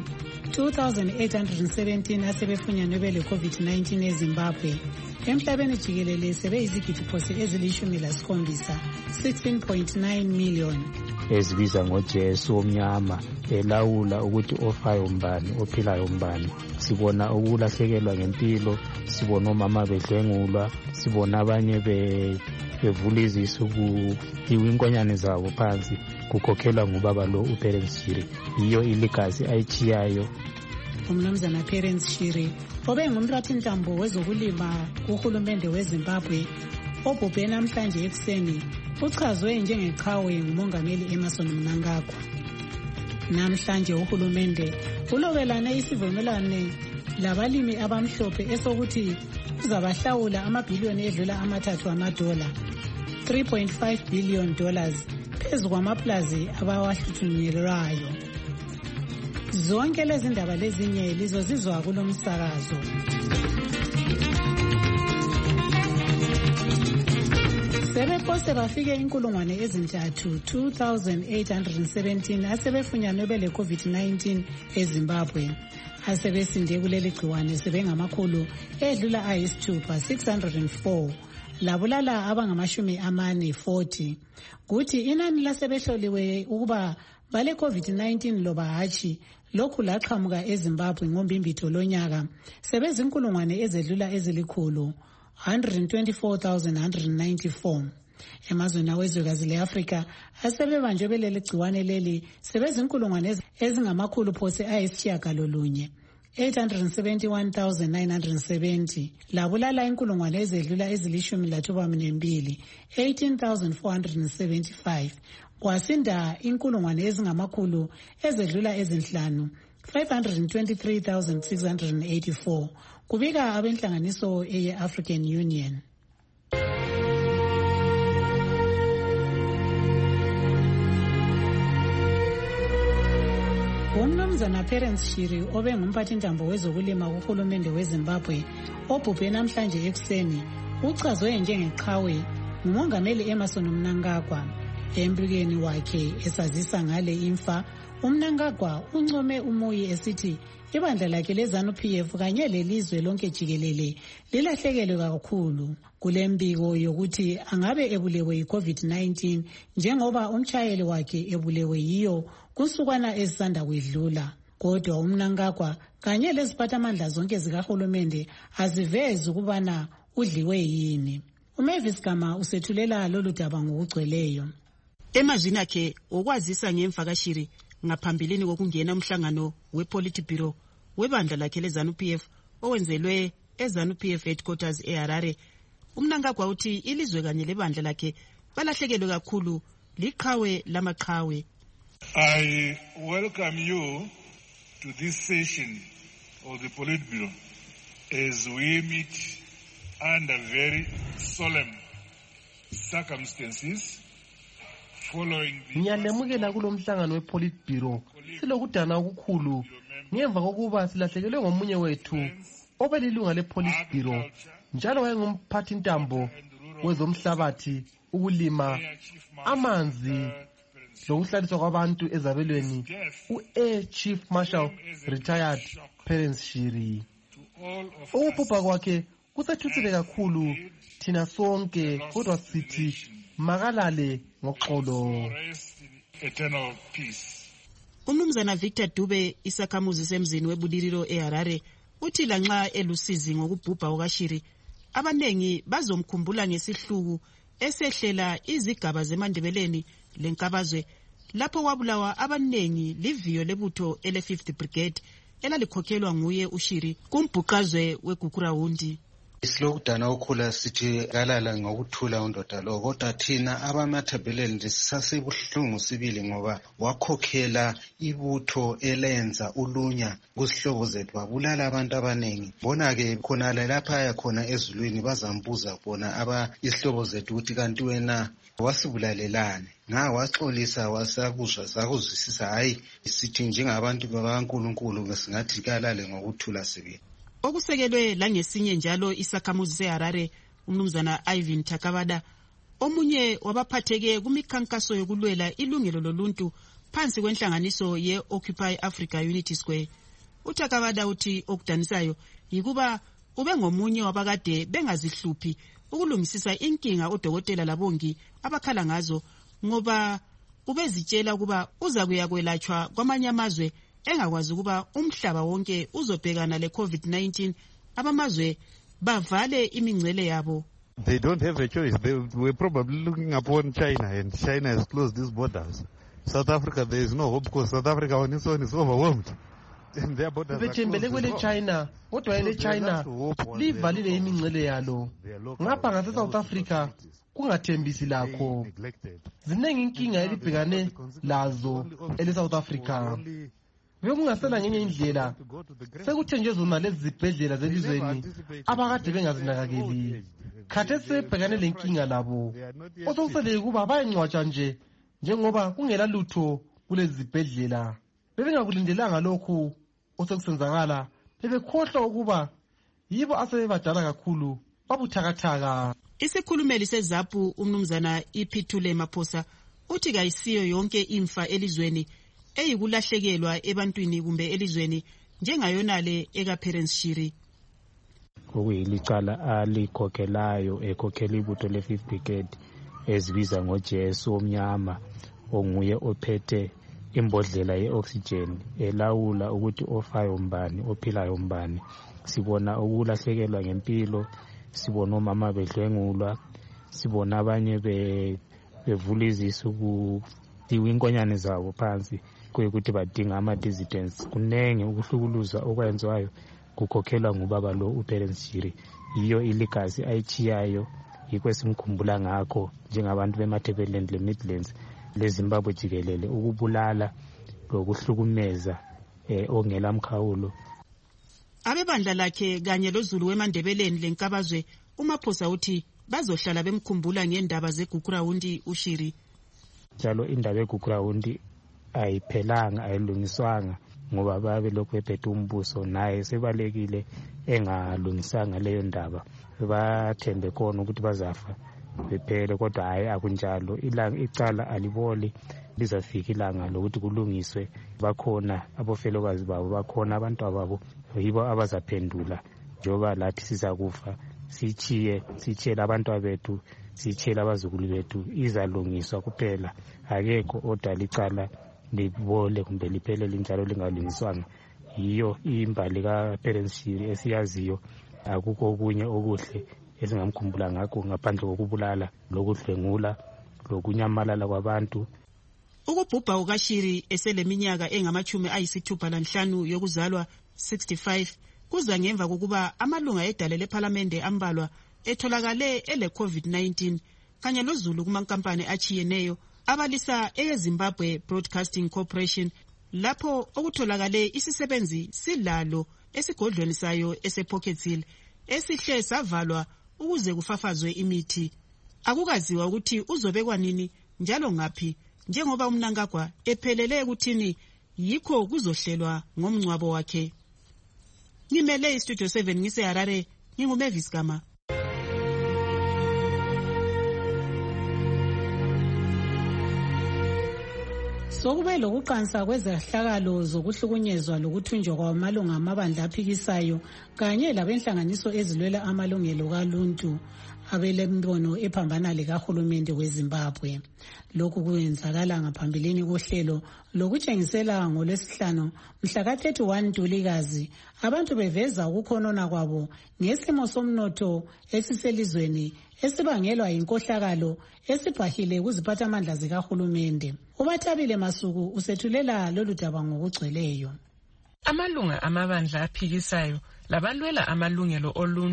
2,817 asebefunyanwe bele COVID-19 eZimbabwe. Emhlabeni jikelele sebeyizigidi phose ezili-17 16.9 million. Ezibiza ngoJesu omnyama elawula ukuthi ofayo mbani ophilayo mbani. Sibona ukulahlekelwa ngempilo, sibona omama bedlwengulwa, sibona abanye bevula izisu inkonyane zabo phansi kukhokhelwa ngubaba lo uPerence Shiri. Iyo ilegacy ayichiyayo. Umnumzana Perence Shiri obengumrathintambo wezokulima kuhulumende weZimbabwe obhubhe namhlanje ekuseni uchazwe njengeqhawe ngumongameli Emmerson Mnangagwa. Namhlanje uhulumende ulobelane isivumelwano labalimi abamhlophe esokuthi uzabahlawula amabhiliyoni edlula amathathu amadola $3.5 billion phezu kwamaplazi abawahluthungelwayo. Zonke lezi ndaba lezinye lizozizwa kulo msakazo. Sebephose bafike inkulungwane ezintathu 2,817 asebefunyanwe bele COVID-19 eZimbabwe. Asebesinde kuleli gciwane sebengamakhulu edlula ayisithupha 604 labulala abangama-40. Kuthi inani lasebehloliwe ukuba bale COVID-19 loba hatshi lokhu laqhamuka eZimbabwe ngombimbitho lonyaka sebezinkulungwane ezedlula ezilikhulu 124,194. Emazweni awezwekazi le-Afrika asebebanjwe beleli gciwane leli sebezinkulungwane ezingamakhulu phose ayisitshiyagalolunye 871,970 labulala inkulungwane ezedlula ezili-12 18,475. Kwasinda inkulungwane ezingamakhulu ezedlula ezinhlanu 523,684 kubika abenhlanganiso ye-African Union. Umnumzana Perence Shiri obengumphathintambo wezokulima kuhulumende weZimbabwe obhubhe namhlanje ekuseni uchazwe njengeqhawe ngumongameli Emmerson Mnangagwa. Embikweni wakhe esazisa ngale imfa, uMnangagwa uncome umoya esithi ibandla lakhe leZANU-PF kanye lelizwe lonke jikelele lilahlekelwe kakhulu kulembiko yokuthi angabe ebulewe yi-COVID-19 njengoba umtshayeli wakhe ebulewe yiyo kusukwana ezisanda kwedlula. Kodwa uMnangagwa kanye leziphathamandla zonke zikahulumende azivezi ukubana udliwe yini. uMavis Gama usethulela lolu daba ngokugcweleyo. Emazwini akhe okwazisa ngemva kaShiri ngaphambilini kokungena umhlangano wePolitburo webandla lakhe leZANU-PF owenzelwe eZANU-PF headquarters eHarare, uMnangagwa uthi ilizwe kanye lebandla lakhe balahlekelwe kakhulu liqhawe lamaqhawe. I welcome you to this session of the Politburo as we meet under very solemn circumstances. Ngiyalemukela kulo mhlangano wePolitburo silokudana okukhulu ngemva kokuba silahlekelwe ngomunye wethu obelilunga lePolitburo njalo wayengumphathintambo wezomhlabathi, ukulima, amanzi lokuhlaliswa kwabantu ezabelweni, u-Air Chief Marshal Retired Perence Shiri. Ukubhubha kwakhe kusethuthile kakhulu thina sonke, kodwa sithi makalale ngoxolo. Umnumzana Victor Dube, isakhamuzi semzini webulililo eHarare, uthi lanxa elusizi ngokubhubha kukaShiri, abanengi bazomkhumbula ngesihluku esehlela izigaba zemandebeleni lenkabazwe lapho wabulawa abanengi liviyo lebutho ele-5th Brigade elalikhokhelwa nguye uShiri kumbhuqazwe weGukurawundi. Isilokudana ukhula sithi kalala ngokuthula undoda lo, kodwa thina abamathebeleni sisasebuhlungu sibili ngoba wakhokhela ibutho elenza ulunya kuzihlobo zethu, wabulala abantu abaningi. Bona-ke khonale lapha yakhona ezulwini bazambuza bona izihlobo zethu ukuthi kanti wena wasibulalelani. Waxolisa wasakuzwa sakuzwisisa, hayi sithi njengabantu bakaNkulunkulu singathi kalale ngokuthula sibili. Okusekelwe langesinye njalo isakhamuzi seHarare, umnumzana Ivan Takabada, omunye wabaphatheke kumikhankaso yokulwela ilungelo loluntu phansi kwenhlanganiso ye-Occupy Africa Unity Square. UTakabada uthi okudanisayo yikuba ube ngomunye wabakade bengazihluphi ukulungisisa inkinga odokotela labongi abakhala ngazo, ngoba ubezitshela ukuba uza kuyakwelatshwa kwamanye amazwe engakwazi ukuba umhlaba wonke uzobhekana le-COVID-19, abamazwe bavale imingcele yabo. They don't have a choice. They were probably looking upon China, and China has closed these borders. South Africa, there is no hope because South Africa on its own is overwhelmed. Bethembele kwele China, kodwa ele China livalile imingcele yalo. Ngapha ngase South Africa kungathembisi lakho. Ziningi inkinga elibhekane lazo ele South Africa. Bekungasela ngenye indlela sekuthenjezwe zona lezi zibhedlela zelizweni abakade bengazinakakeli. Khathesi sebhekane lenkinga labo, osokusele kuba bayengcwatsha nje njengoba kungela lutho kulezi zibhedlela. Bebengakulindelanga lokhu osekusenzakala, bebekhohlwa ukuba yibo asebebadala kakhulu babuthakathaka. Isikhulumeli seZAPU umnumzana Iphithule Maphosa uthi kayisiyo yonke imfa elizweni eyikulahlekelwa ebantwini kumbe elizweni njengayonale ekaPerence Shiri. Okuyilicala alikhokhelayo ekhokhela ibutho le-5th Brigade ezibiza ngoJesu omnyama, onguye ophethe imbodlela ye-oxygen elawula ukuthi ofayo mbani ophilayo mbani. Sibona ukulahlekelwa ngempilo, sibona omama bedlwengulwa, sibona abanye bevula izisu kutiwa inkonyane zabo phansi kuyikuthi badinga ama-dissidents. Kunenge ukuhlukuluza okwenziwayo kukhokhelwa ngubaba lo uPerence Shiri. Yiyo iligazi ayichiyayo, yikho esimkhumbula ngakho njengabantu bemathebeleland le-Midlands leZimbabwe jikelele, ukubulala lokuhlukumeza ongela mkhawulo. Abebandla lakhe kanye loZulu weMandebeleni lenkabazwe uMaphosa uthi bazohlala bemkhumbula ngendaba zeGugurawundi uShiri. Njalo indaba yeGugurawundi ayiphelanga, ayilungiswanga ngoba babe lokhu bephethe umbuso, naye sebalekile engalungisanga leyo ndaba. Bathembe khona ukuthi bazafa bephele, kodwa hayi akunjalo. Icala aliboli, lizafika ilanga lokuthi kulungiswe. Bakhona abofelokazi babo, bakhona abantu ababo, yibo abazaphendula njengoba lathi sizakufa. Sitshiyele abantu bethu, sitshiyele abazukulu bethu, izalungiswa kuphela. Akekho odala icala libole kumbe liphelele njalo lingalungiswanga. Yiyo imbali kaPerence Shiri esiyaziyo. Akukho okunye okuhle esingamkhumbula ngakho ngaphandle kokubulala lokudlwengula lokunyamalala kwabantu. Ukubhubha kukaShiri eseleminyaka engama-65 yokuzalwa 65 kuza ngemva kokuba amalunga edale lephalamende ambalwa etholakale ele-COVID-19 kanye loZulu kumankampani achiyeneyo abalisa eyeZimbabwe Broadcasting Corporation, lapho okutholakale isisebenzi silalo esigodlweni sayo esePocket Hill esihle savalwa ukuze kufafazwe imithi. Akukaziwa ukuthi uzobekwa nini njalo ngaphi, njengoba uMnangagwa ephelele ekuthini yikho kuzohlelwa ngomngcwabo wakhe. Ngimele iStudio 7 ngiseHarare, nginguMavis Gama. Sokube lokuqansa kwezehlakalo zokuhlukunyezwa lokuthunjwa kwamalunga amabandla aphikisayo kanye labenhlanganiso ezilwela amalungelo kaluntu abelembono ephambana likahulumende weZimbabwe. Lokhu kwenzakala ngaphambilini kohlelo lokutshengisela ngolwesihlanu mhla ka-31 Ntulikazi abantu beveza ukukhonona kwabo ngesimo somnotho esiselizweni esibangelwa yinkohlakalo esibhahile kuziphathamandla zikahulumende. uBathabile Masuku usethulela lolu daba ngokugcweleyo. Amalunga amabandla aphikisayo labalwela amalungelo oluntu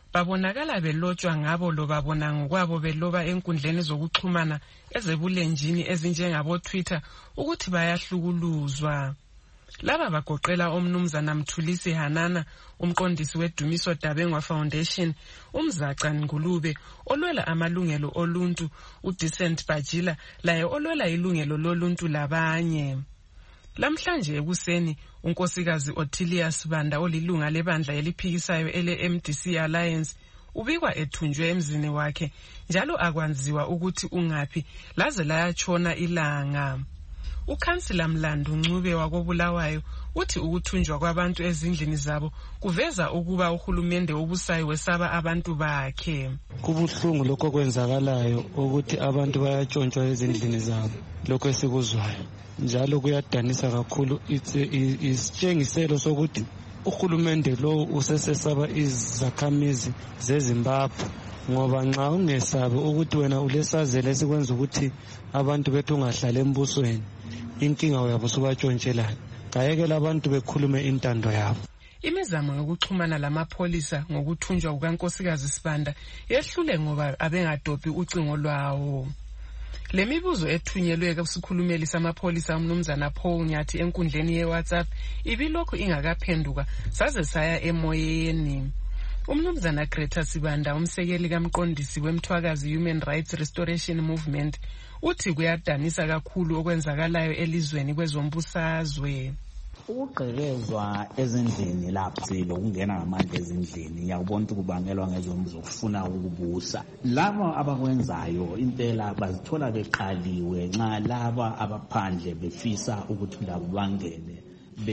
babonakala belotshwa ngabo lo babona ngokwabo beloba enkundleni zokuxhumana ezebulenjini ezinjengabo Twitter ukuthi bayahlukuluzwa. Laba bagoqela omnumzana Mthulisi Hanana, umqondisi weDumiso Dabengwa Foundation, umzaca Ngulube olwela amalungelo oluntu, uDecent Bajila laye olwela ilungelo loluntu labanye. Lamhlanje ekuseni unkosikazi Ottilia Sibanda olilunga lebandla eliphikisayo ele-MDC Alliance ubikwa ethunjwe emzini wakhe njalo akwanziwa ukuthi ungaphi laze layatshona ilanga. Ukhansila Mlandu Ncube wakobulawayo uthi ukuthunjwa kwabantu ezindlini zabo kuveza ukuba uhulumende obusayo wesaba abantu bakhe. Kubuhlungu lokho kwenzakalayo ukuthi abantu bayatshontshwa ezindlini zabo, lokho esikuzwayo njalo kuyadanisa kakhulu. Isitshengiselo sokuthi uhulumende lo usesesaba izakhamizi zeZimbabwe, ngoba nxa ungesabe ukuthi wena ulesazela esikwenza ukuthi abantu bethu ungahlala embusweni, inkinga uyabo subatshontshela. Kayekela abantu bekhulume intando yabo. Imizamo yokuxhumana lamapholisa ngokuthunjwa kukankosikazi Sibanda yehlule ngoba abengadophi ucingo lwawo. Le mibuzo ethunyelwe kusikhulumeli samapholisa umnumzana Paul Nyathi enkundleni yeWhatsApp ibilokhu ingakaphenduka saze saya emoyeni. Umnumzana Greta Sibanda, umsekeli kamqondisi wemthwakazi Human Rights Restoration Movement, uthi kuyadanisa kakhulu okwenzakalayo elizweni kwezombusazwe. Ukugqekezwa ezindlini lapho lokungena ngamandla ezindlini ngiyakubona ukuthi kubangelwa ngezombuzo ukufuna ukubusa. Laba abakwenzayo impela bazithola beqaliwe nxa laba abaphandle befisa ukuthi labo bangene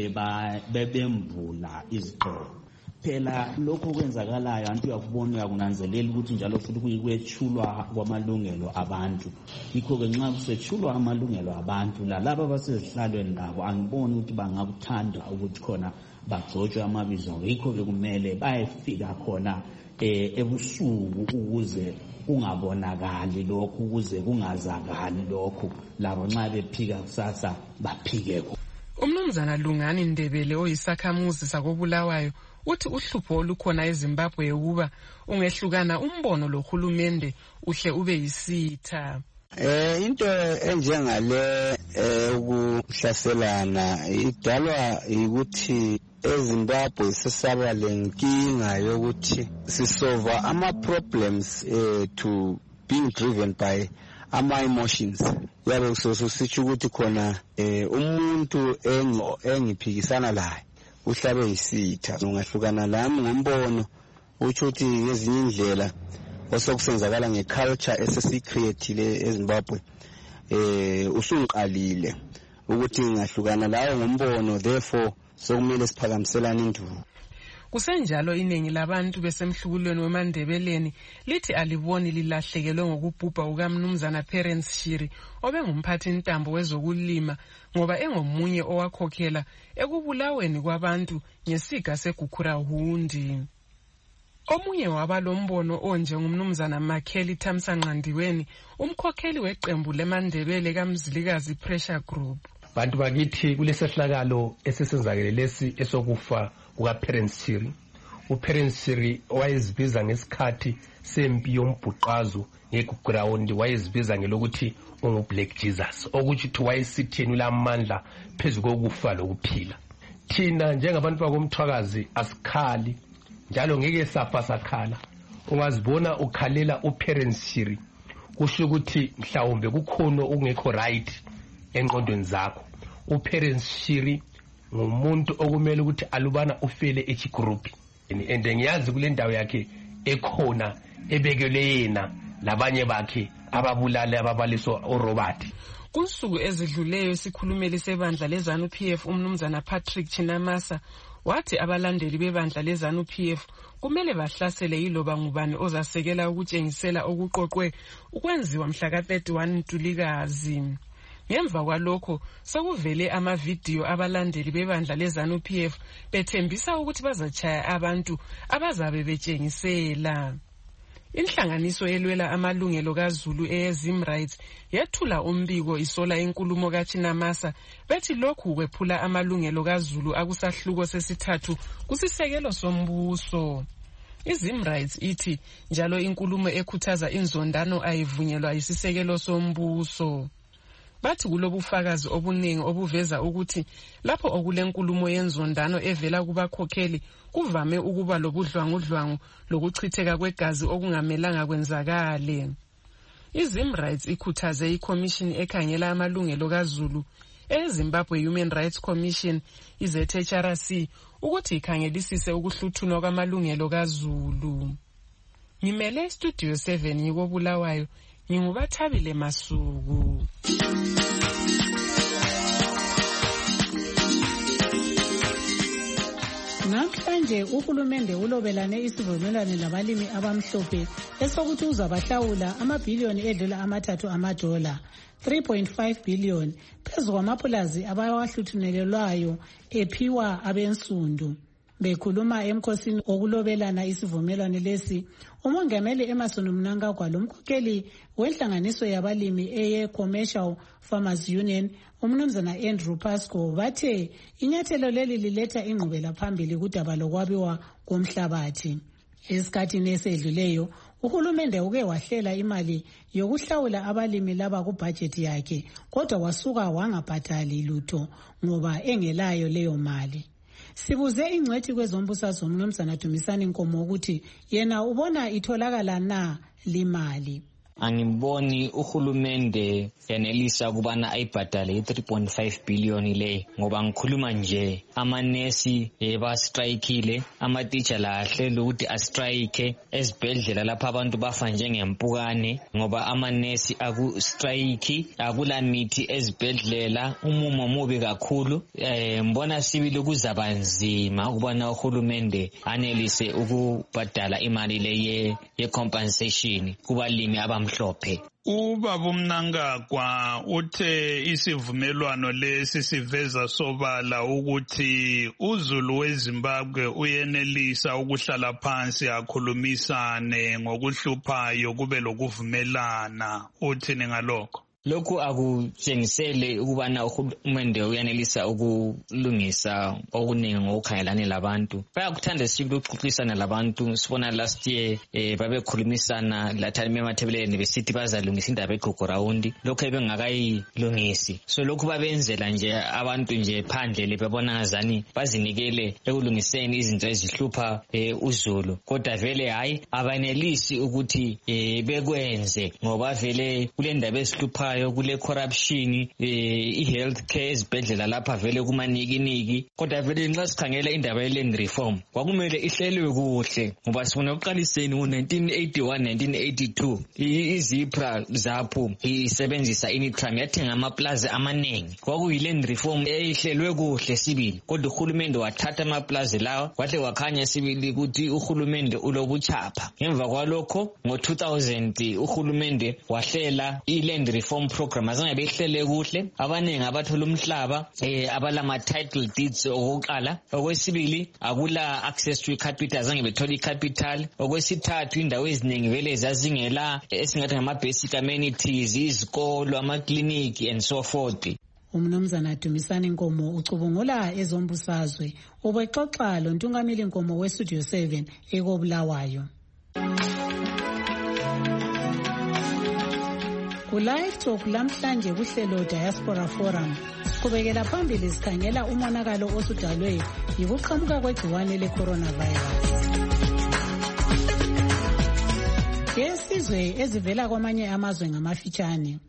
bebemvula izigqoko. Phela lokho kwenzakalayo antu yakubona uyakunanzelela ukuthi njalo futhi kuyikwethulwa kwamalungelo abantu. Yikho-ke nxa kusethulwa amalungelo abantu lalaba abasezihlalweni labo angiboni ukuthi bangakuthanda ukuthi khona bagcotshwe amabizo. Yikho-ke kumele bayefika khona ebusuku ukuze kungabonakali lokhu, ukuze kungazakali lokhu, labo nxa bephika kusasa baphike. Umnumzana Lungani Ndebele oyisakhamuzi sakobulawayo uthi uhlupho olukhona eZimbabwe ukuba ungehlukana umbono lohulumende uhle ube yisitha. Into enjengale ukuhlaselana idalwa ukuthi eZimbabwe sesaba lenkinga yokuthi sisolve ama problems to being driven by ama emotions. Yabe sositsho ukuthi khona umuntu engiphikisana laye uhlabe isitha. Ungahlukana lami ngombono utsho ukuthi ngezinye indlela osokusenzakala ngeculture esesicreatile eZimbabwe usungiqalile ukuthi ngahlukana lawo ngombono, therefore sokumele siphakamiselana induku. Kusenjalo iningi labantu besemhlukulweni weMandebeleni lithi aliboni lilahlekelwe ngokubhubha kukamnumzana Parents Shiri obengumphathi ntambo wezokulima ngoba engomunye owakhokhela ekubulaweni kwabantu ngesiga segukhura hundi. Omunye wabalombono onje ngumnumzana Makheli Thamsanqandiweni, umkhokheli weqembu leMandebele kaMzilikazi Pressure Group. Bantu bakithi kulesehlakalo esesenzakele lesi esokufa kukaParents Shiri. uParents Shiri wayezibiza ngesikhathi sempi yombhuqazo ngeground, wayezibiza ngelokuthi unguBlack Jesus, okuthi wayesitheni ulamandla phezu kokufa lokuphila. Thina njengabantu bakomthwakazi asikhali njalo ngeke safa sakhala. Ungazibona ukhalela uParents Shiri kusho ukuthi mhlawumbe kukhona okungekho right engqondweni zakho. uParents Shiri ngumuntu okumele ukuthi alubana ufele echigroup, and ngiyazi kule ndawo yakhe ekhona ebekele yena labanye bakhe ababulale ababaliso uRobert. Kusuku ezidluleyo isikhulumeli sebandla leZANU-PF umnumzana Patrick Chinamasa wathi abalandeli bebandla leZANU-PF kumele bahlasele yiloba ngubani ozasekela ukutshengisela okuqoqwe ukwenziwa mhla ka-31 Ntulikazi. Ngemva kwalokho sekuvele amavidiyo abalandeli bebandla leZANU-PF bethembisa ukuthi bazatshaya abantu abazabe betshengisela. Inhlanganiso elwela amalungelo kaZulu eyeZim Rights yethula umbiko isola inkulumo kaChinamasa bethi lokhu kwephula amalungelo kaZulu akusahluko sesithathu kusisekelo sombuso. iZimrights ithi njalo inkulumo ekhuthaza inzondano ayivunyelwa isisekelo sombuso. Bathi kulobufakazi obuningi obuveza ukuthi lapho okulenkulumo yenzondano evela kubakhokheli kuvame ukuba lobudlwangudlwangu lokuchitheka kwegazi okungamelanga kwenzakale. iZimrights ikhuthaze iCommission ekhangela amalungelo kaZulu eZimbabwe Human Rights Commission iZHRC ukuthi ikhangelisise ukuhluthunwa kwamalungelo kaZulu. Ngimele Studio 7 ngikobulawayo, ngingubathabile Masuku. Namhlanje uhulumende ulobelane isivumelwano labalimi abamhlophe esokuthi uzabahlawula amabhiliyoni edlula $3 $3.5 billion phezu kwamapulazi abawahluthunelelwayo ephiwa abensundu. Bekhuluma emkhosini okulobelana isivumelwano lesi, umongameli Emmerson Mnangagwa lomkhokheli wenhlanganiso yabalimi eye-Commercial Farmers Union umnumzana Andrew Pasco bathe inyathelo leli liletha ingqubela phambili kudaba lokwabiwa komhlabathi. Esikhathini esedluleyo uhulumende uke wahlela imali yokuhlawula abalimi laba kubhajethi yakhe, kodwa wasuka wangabhadali lutho ngoba engelayo leyo mali. Sibuze ingcwethi kwezombusazwe umnumzana Dumisani Nkomo ukuthi yena ubona itholakala na limali. Angiboni uhulumende yanelisa ukubana ayibhadale i3.5 billion le, ngoba ngikhuluma nje amanesi bastrikile, amatitsha la ahlela ukuthi astrike ezibhedlela lapha abantu bafa njengempukane ngoba amanesi akustrike, akula mithi ezibhedlela, umumo mubi kakhulu. Mbona sibili kuzaba nzima ukubana uhulumende anelise ukubhadala imali le ye compensation kubalimi abamhlophe. Ubaba Mnangagwa uthe isivumelwano lesi siveza sobala ukuthi uZulu weZimbabwe uyenelisa ukuhlala phansi akhulumisane ngokuhluphayo kube lokuvumelana. Uthini ngalokho? Lokhu akutshengisele ukubana uhulumende uyanelisa ukulungisa okuningi ngokukhangelane labantu. Bayakuthanda sibili ukuxoxisana labantu. Sibona last year babekhulumisana lathani emathebeleni besithi bazalungisa indaba eGogorawundi, lokho ebengakayilungisi. So lokhu babenzela nje abantu nje phandle bebona ngazani bazinikele ekulungiseni izinto ezihlupha uZulu, kodwa vele hayi abanelisi ukuthi bekwenze ngoba vele kule ndaba esihlupha kule corruption, i-health care ezibhedlela lapha vele kumanikiniki. Kodwa vele nxa sikhangela indaba ye-land reform kwakumele ihlelwe kuhle ngoba sibona uqaliseni ngo-1981-1982 iZipra zapho isebenzisa initram yathenga amaplazi amaningi. Kwakuyi-land reform ehlelwe kuhle sibili, kodwa uhulumende wathatha amaplazi lawa wahle wakhanya sibili ukuthi uhulumende ulobuchapha. Ngemva kwalokho ngo-2000 uhulumende wahlela i-land reform program azange behlele kuhle. Abaningi abathola umhlaba abalama title deeds okokuqala. Okwesibili akula access to capital, azange bethola icapital. Okwesithathu indawo eziningi vele zazingela esingathi ngama basic amenities, izikolo, amakliniki and so forth. Umnumzana Dumisani Nkomo ucubungula ezombusazwe ubexoxa lo Ntungamili Nkomo weStudio 7 ekobulawayo. Ku-Live Talk lamhlanje kuhlelo Diaspora Forum siqhubekela phambili sikhangela umonakalo osudalwe yikuqhamuka kwegciwane le-coronavirus. Yesizwe ezivela kwamanye amazwe ngamafitshane.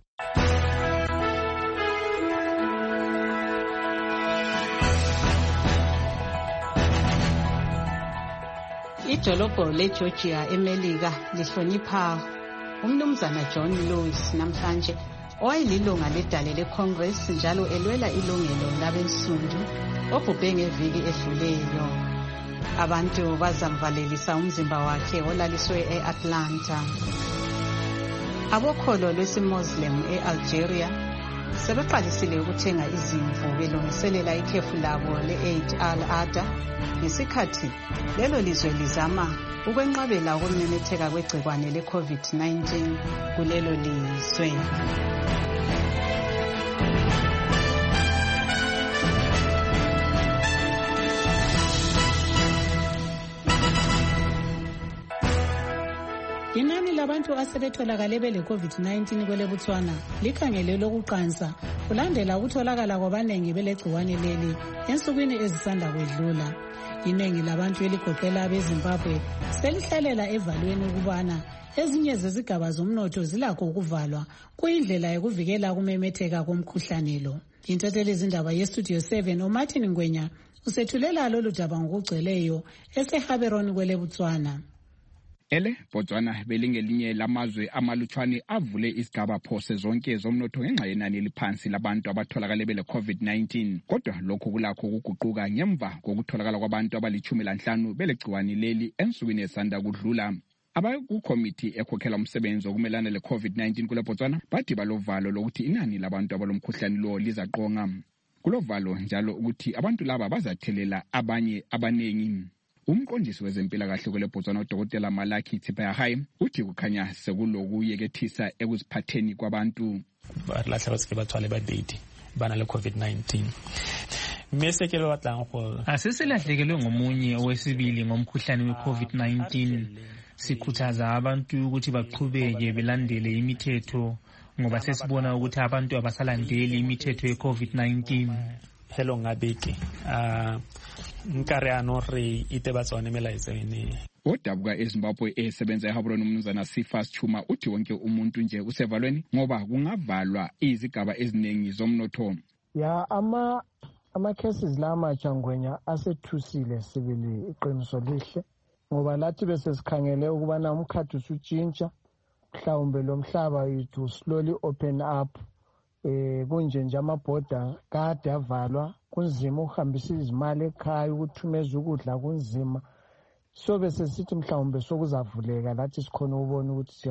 Idolobho leGeorgia eMelika lihlonipha umnumzana John Lewis namhlanje owayelilunga ledale leCongress njalo elwela ilungelo labensundu obhubhe ngeviki edluleyo. Abantu bazamvalelisa umzimba wakhe olaliswe e-Atlanta. Abokholo lwesiMuslim e-Algeria sebeqalisile ukuthenga izimvu belungiselela ikhefu labo le-Eid al-Adha ngesikhathi lelo lizwe lizama ukwenqabela ukumemetheka kwegcikwane le-COVID-19 kulelo lizwe. Inani labantu asebetholakale bele-COVID-19 kwele Botswana likhangelelwe ukuqansa kulandela ukutholakala kwabanengi belegciwane leli ensukwini ezisanda kwedlula. Inengi labantu eligoqela abeZimbabwe selihlalela evalweni ukubana ezinye zezigaba zomnotho zilakho ukuvalwa kuyindlela yokuvikela ukumemetheka komkhuhlane lo. Intatheli izindaba yeStudio 7 uMartin Ngwenya usethulela lolu daba ngokugcweleyo eseHaberon kwele Botswana. Botswana belingelinye lamazwe amalutshwane avule isigaba phose zonke zomnotho ngenxa yenani eliphansi labantu abatholakale bele COVID-19. Kodwa lokho kulakho ukuguquka ngemva kokutholakala kwabantu abali-15 belegciwane leli ensukwini esanda kudlula. Abakukomiti ekhokhela umsebenzi wokumelana le-COVID-19 kule Botswana bathi balovalo lokuthi inani labantu abalomkhuhlane lo lizaqonga. Kulovalo njalo ukuthi abantu laba bazathelela abanye abanengi. Umqondisi wezempilakahle kule Botswana uDokotela Malaki Tsipayahai uthi kukhanya sekulokuyekethisa ekuziphatheni kwabantu. Balahla batse bathwale ba date bana le COVID-19. Mesekelo batlang go aseselahlekelwe ngomunye owesibili ngomkhuhlane we-COVID-19. Sikhuthaza abantu ukuthi baqhubeke belandele imithetho ngoba sesibona ukuthi abantu abasalandeli imithetho ye-COVID-19. Hello ngabeke nkare ano re ite batswane melaitsene. Odabuka eZimbabwe esebenza eHaberon umnumzana Sifas Chuma uthi wonke umuntu nje usevalweni ngoba kungavalwa izigaba eziningi zomnotho. Ya ama cases la matsha Ngwenya asethusile sibili iqiniso lihle ngoba lathi bese sikhangele ukubana umkhathi usutshintsha mhlawumbe lo mhlaba yethu slowly open up. Kunje nje amabhoda kade avalwa kunzima ukuhambisa izimali ekhaya ukuthumeza ukudla kunzima. So bese sithi mhlawumbe sokuzavuleka lathi sikhona ukubona ukuthi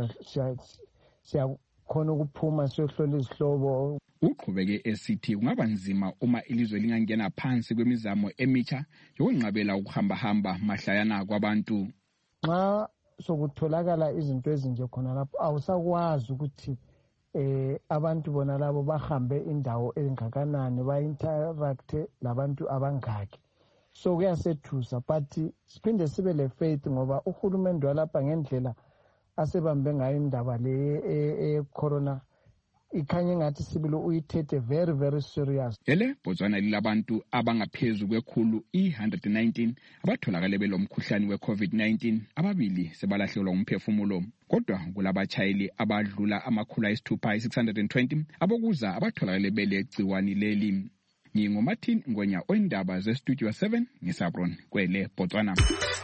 siyakhona ukuphuma siyohlola izihlobo. Uqhubeke esithi kungaba nzima uma ilizwe lingangena phansi kwemizamo emitsha yokunqabela ukuhamba mahlayana kwabantu. Nxa sokutholakala izinto ezinje khona lapho awusakwazi ukuthi abantu bona labo bahambe indawo engakanani ba-interact labantu abangaki. So kuyasethusa but siphinde sibe le faith ngoba uhulumende walapha ngendlela asebambe ngayo indaba le corona ikhanye ngathi sibilo uyithethe very very serious. Botswana lilabantu abangaphezu kwekhulu i-119 abatholakale belomkhuhlane we-COVID-19 ababili sebalahlelwa umphefumulo. Kodwa kulabatshayeli abadlula amakhulu ayisithupha 620 abokuza abatholakale belegciwane leli. NginguMartin Ngwenya oindaba zeStudio 7 ngeHaberon kwele Botswana.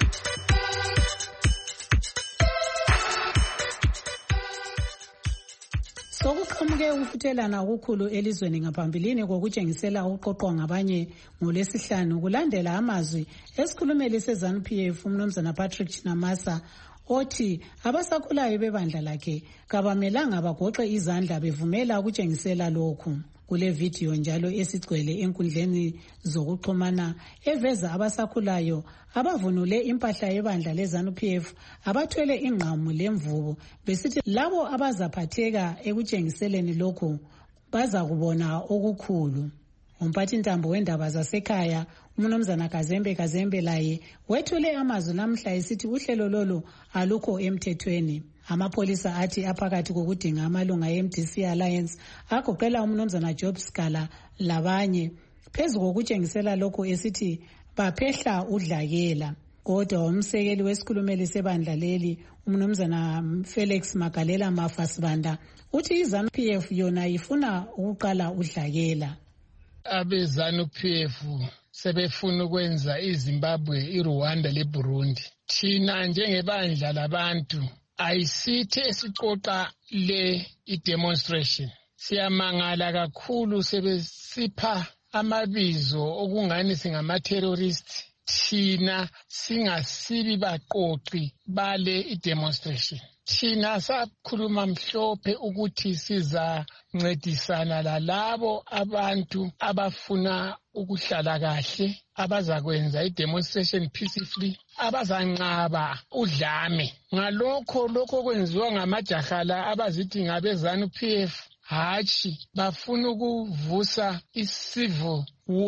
Sokuqhamuke ukufuthelana okukhulu elizweni ngaphambilini kokutshengisela uqoqwa ngabanye ngoLwesihlanu kulandela amazwi esikhulumeli seZANU-PF umnumzana Patrick Chinamasa othi abasakhulayo bebandla lakhe kabamelanga bagoqe izandla bevumela ukutshengisela lokhu. Kule video njalo esigcwele enkundleni zokuxhumana eveza abasakhulayo abavunule impahla yebandla leZANU-PF abathwele ingqamu lemvubu besithi labo abazaphatheka ekutshengiseleni lokhu baza kubona okukhulu. Umphathintambo wendaba zasekhaya umnumzana Kazembe laye wethule amazwi namhla esithi uhlelo lolu alukho emthethweni. Amapolisa athi aphakathi kokudinga amalunga eMDC Alliance agoqela umnumzana Job Scala labanye phezu kokutshengisela lokho esithi baphehla udlakela. Kodwa umsekeli wesikhulumeli sebandla leli umnumzana Felix Magalela Mafasibanda uthi iZANU-PF yona ifuna ukuqala udlakela. AbeZANU-PF sebefuna ukwenza iZimbabwe, iRwanda leBurundi. Thina njengebandla labantu ayisithi esiqoqa le demonstration. Siyamangala kakhulu sebesipha amabizo okungani singama-terrorist. Thina singasibi baqoqi bale demonstration. Thina sakhuluma mhlophe ukuthi sizancedisana lalabo abantu abafuna ukuhlala kahle, abazakwenza i-demonstration peacefully, abazanqaba udlame. Ngalokho kwenziwa ngamajahala abazithi ngabeZANU-PF hatshi bafuna ukuvusa i-civil war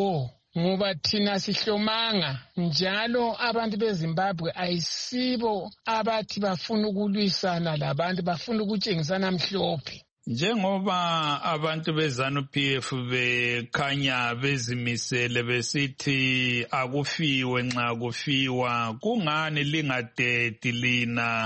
ngoba thina sihlomanga njalo abantu beZimbabwe ayisibo abathi bafuna ukulwisana labantu, bafuna ukutshengisana mhlophe. Njengoba abantu beZANU-PF bekhanya bezimisele besithi akufiwe nxa kufiwa, kungani lingadedi lina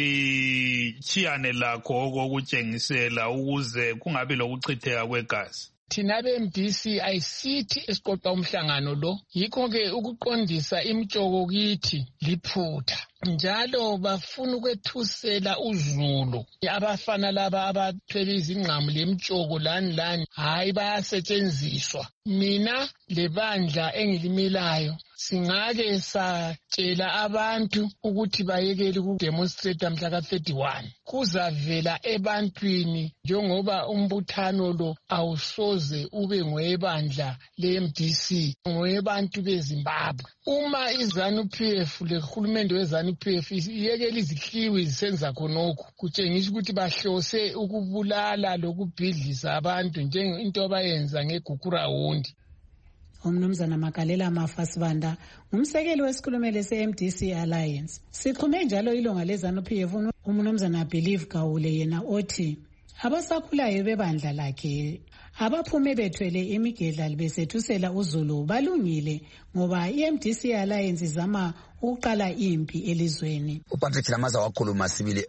lichiyane lakho okokutshengisela ukuze kungabi lokuchitheka kwegazi? Thina be-MDC ayisithi esiqoqa umhlangano lo, yikho-ke ukuqondisa imitshoko kithi liphutha. Njalo bafuna ukwethusela uzulu. Abafana laba abathwele izingqamu lemtshoko lani, hayi bayasetshenziswa. Mina lebandla engilimelayo singake satshela abantu ukuthi bayekele ukudemonstrate mhla ka-31. Kuzavela ebantwini njengoba umbuthano lo awusoze ube ngowebandla le-MDC, ngowebantu beZimbabwe. Uma iZANU-PF lehulumende weZANU-PF iyekele izihliwi zisenza khonokho, kutshengisa ukuthi bahlose ukubulala lokubhidlisa abantu njengento abayenza ngeGukurawundi. Umnumzana Makalela Mafasibanda ngumsekeli wesikhulumeli se-MDC Alliance. Sichume njalo ilunga leZANU-PF umnumzana Believe Gawule, yena othi abasakhulayo bebandla lakhe abaphume bethwele imigedla besethusela uzulu balungile ngoba i-MDC Alliance izama ukuqala impi elizweni. uPatrick Lamaza wakhuluma sibili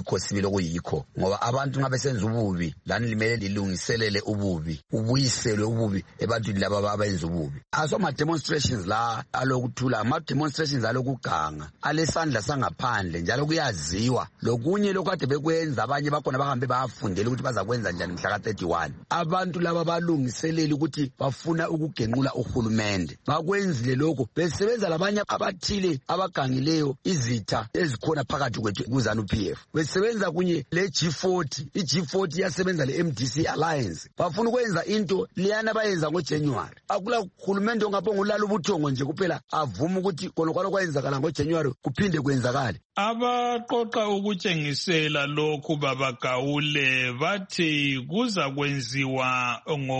okuyikho ngoba abantu nxa besenza ububi lani limele lilungiselele ububi, ubuyiselwe ububi ebantwini laba abenza ububi. Asoma demonstrations la alokuthula, ama demonstrations alokuganga alesandla sangaphandle njalo kuyaziwa lokunye lokade bekwenza abanye bakhona bahambe bayafundela ukuthi bazakwenza njani mhla ka-31. Abantu laba balungiselele ukuthi bafuna ukugenqula uhulumende, bakwenzile lokho besebenza labanye abathile abagangileyo izitha ezikhona phakathi kwethu kuZANU-PF. Besebenza kunye le-G40, i-G40 yasebenza le-MDC Alliance. Bafuna ukwenza into liyana bayenza ngoJanuary. Akula uhulumende ongabonga ulala ubuthongo nje kuphela avuma ukuthi konokwana kwenzakala ngoJanuary kuphinde kwenzakale. Abaqoqa ukutshengisela lokhu babagawule bathi kuza kwenziwa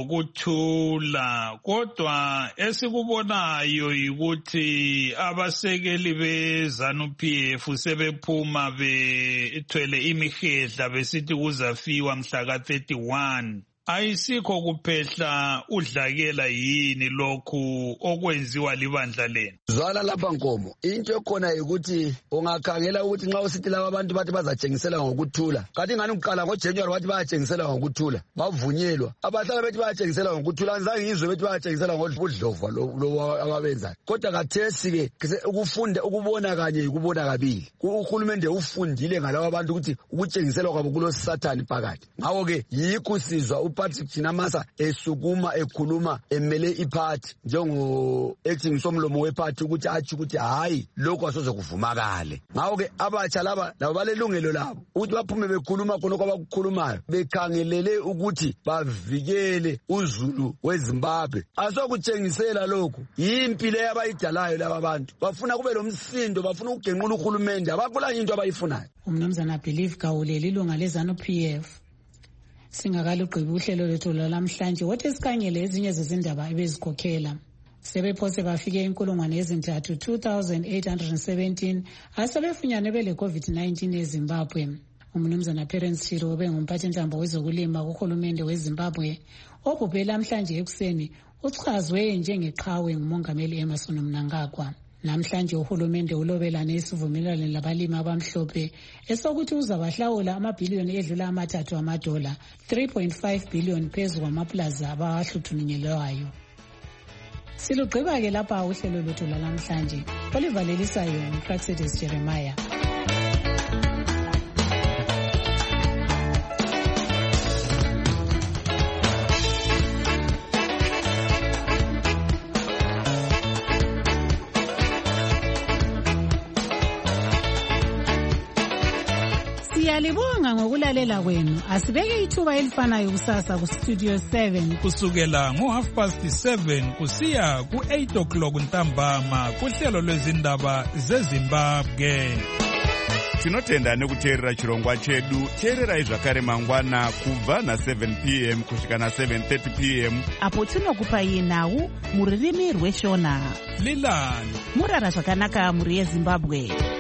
ngokuthula, kodwa esikubonayo yikuthi abasekeli beZANU-PF sebephuma bethwele imihedla besithi kuzafiwa mhla ka-31. Ayisikho kuphehla udlakela yini lokhu okwenziwa libandla lenu? Zwala lapha Nkomo, into ekhona ukuthi ungakhangela ukuthi nxa usithi laba abantu bathi bazatshengisela ngokuthula, kanti ngani uqala ngoJanuary bathi bayatshengisela ngokuthula, bavunyelwa. Abahlala bethi bayatshengisela ngokuthula, anzange ngizwe bethi bayatshengisela ngobudlova lo ababenza. Kodwa kathesi ke ukufunda ukubona kanye ukubona kabili. Uhulumende ufundile ngalabo abantu ukuthi ukutshengisela kwabo kulo Satan phakathi. Ngawo ke yikho sizwa uPatrick Chinamasa esukuma ekhuluma emele iphathi njengo acting somlomo wephathi ukuthi athi ukuthi hayi lokho asoze kuvumakale. Ngawo ke abatsha laba balelungelo labo ukuthi baphume bekhuluma khona kwabakukhulumayo bekhangelele ukuthi bavikele uzulu weZimbabwe. Asokutshengisela lokho yimpilo yabayidalayo laba bantu, bafuna kube lomsindo, bafuna ukugenqula uhulumende, abakula into abayifunayo. Umnumzana Believe Gawule ilunga leZANU-PF. Singakalugqiba uhlelo lwethu lwalamhlanje wothi sikhangele ezinye zezindaba ebezikhokhela. Sebephose bafike 3,2817 asebefunyanwe bele COVID-19 eZimbabwe. Umnumzana Parents Shiro obengumphathintambo wezokulima kuhulumende weZimbabwe obhubhe namhlanje ekuseni uchazwe njengeqhawe ngumongameli Emmerson Mnangagwa. Namhlanje uhulumende ulobelane isivumelwano labalimi abamhlophe esokuthi uzabahlawula amabhiliyoni edlula $3 $, 3.5 billion phezu kwamaplaza abawahluthunyelwayo. Silugqiba-ke lapha uhlelo lwethu lwalamhlanje. Olivalelisayo nguPraxedis Jeremiah. Siyalibonga ngokulalela kwenu. Asibeke ithuba elifanayo kusasa ku Studio 7 kusukela ngo7:30 kusiya ku8 o'clock ntambama kuhlelo lwezindaba zeZimbabwe. tinotenda nekuteerera chirongwa chedu. Teererai zvakare mangwana kubva na7 p.m. kusvika na7:30 p.m. apo tinokupai nhau mururimi rweshona. Lilani murara zvakanaka muri yeZimbabwe.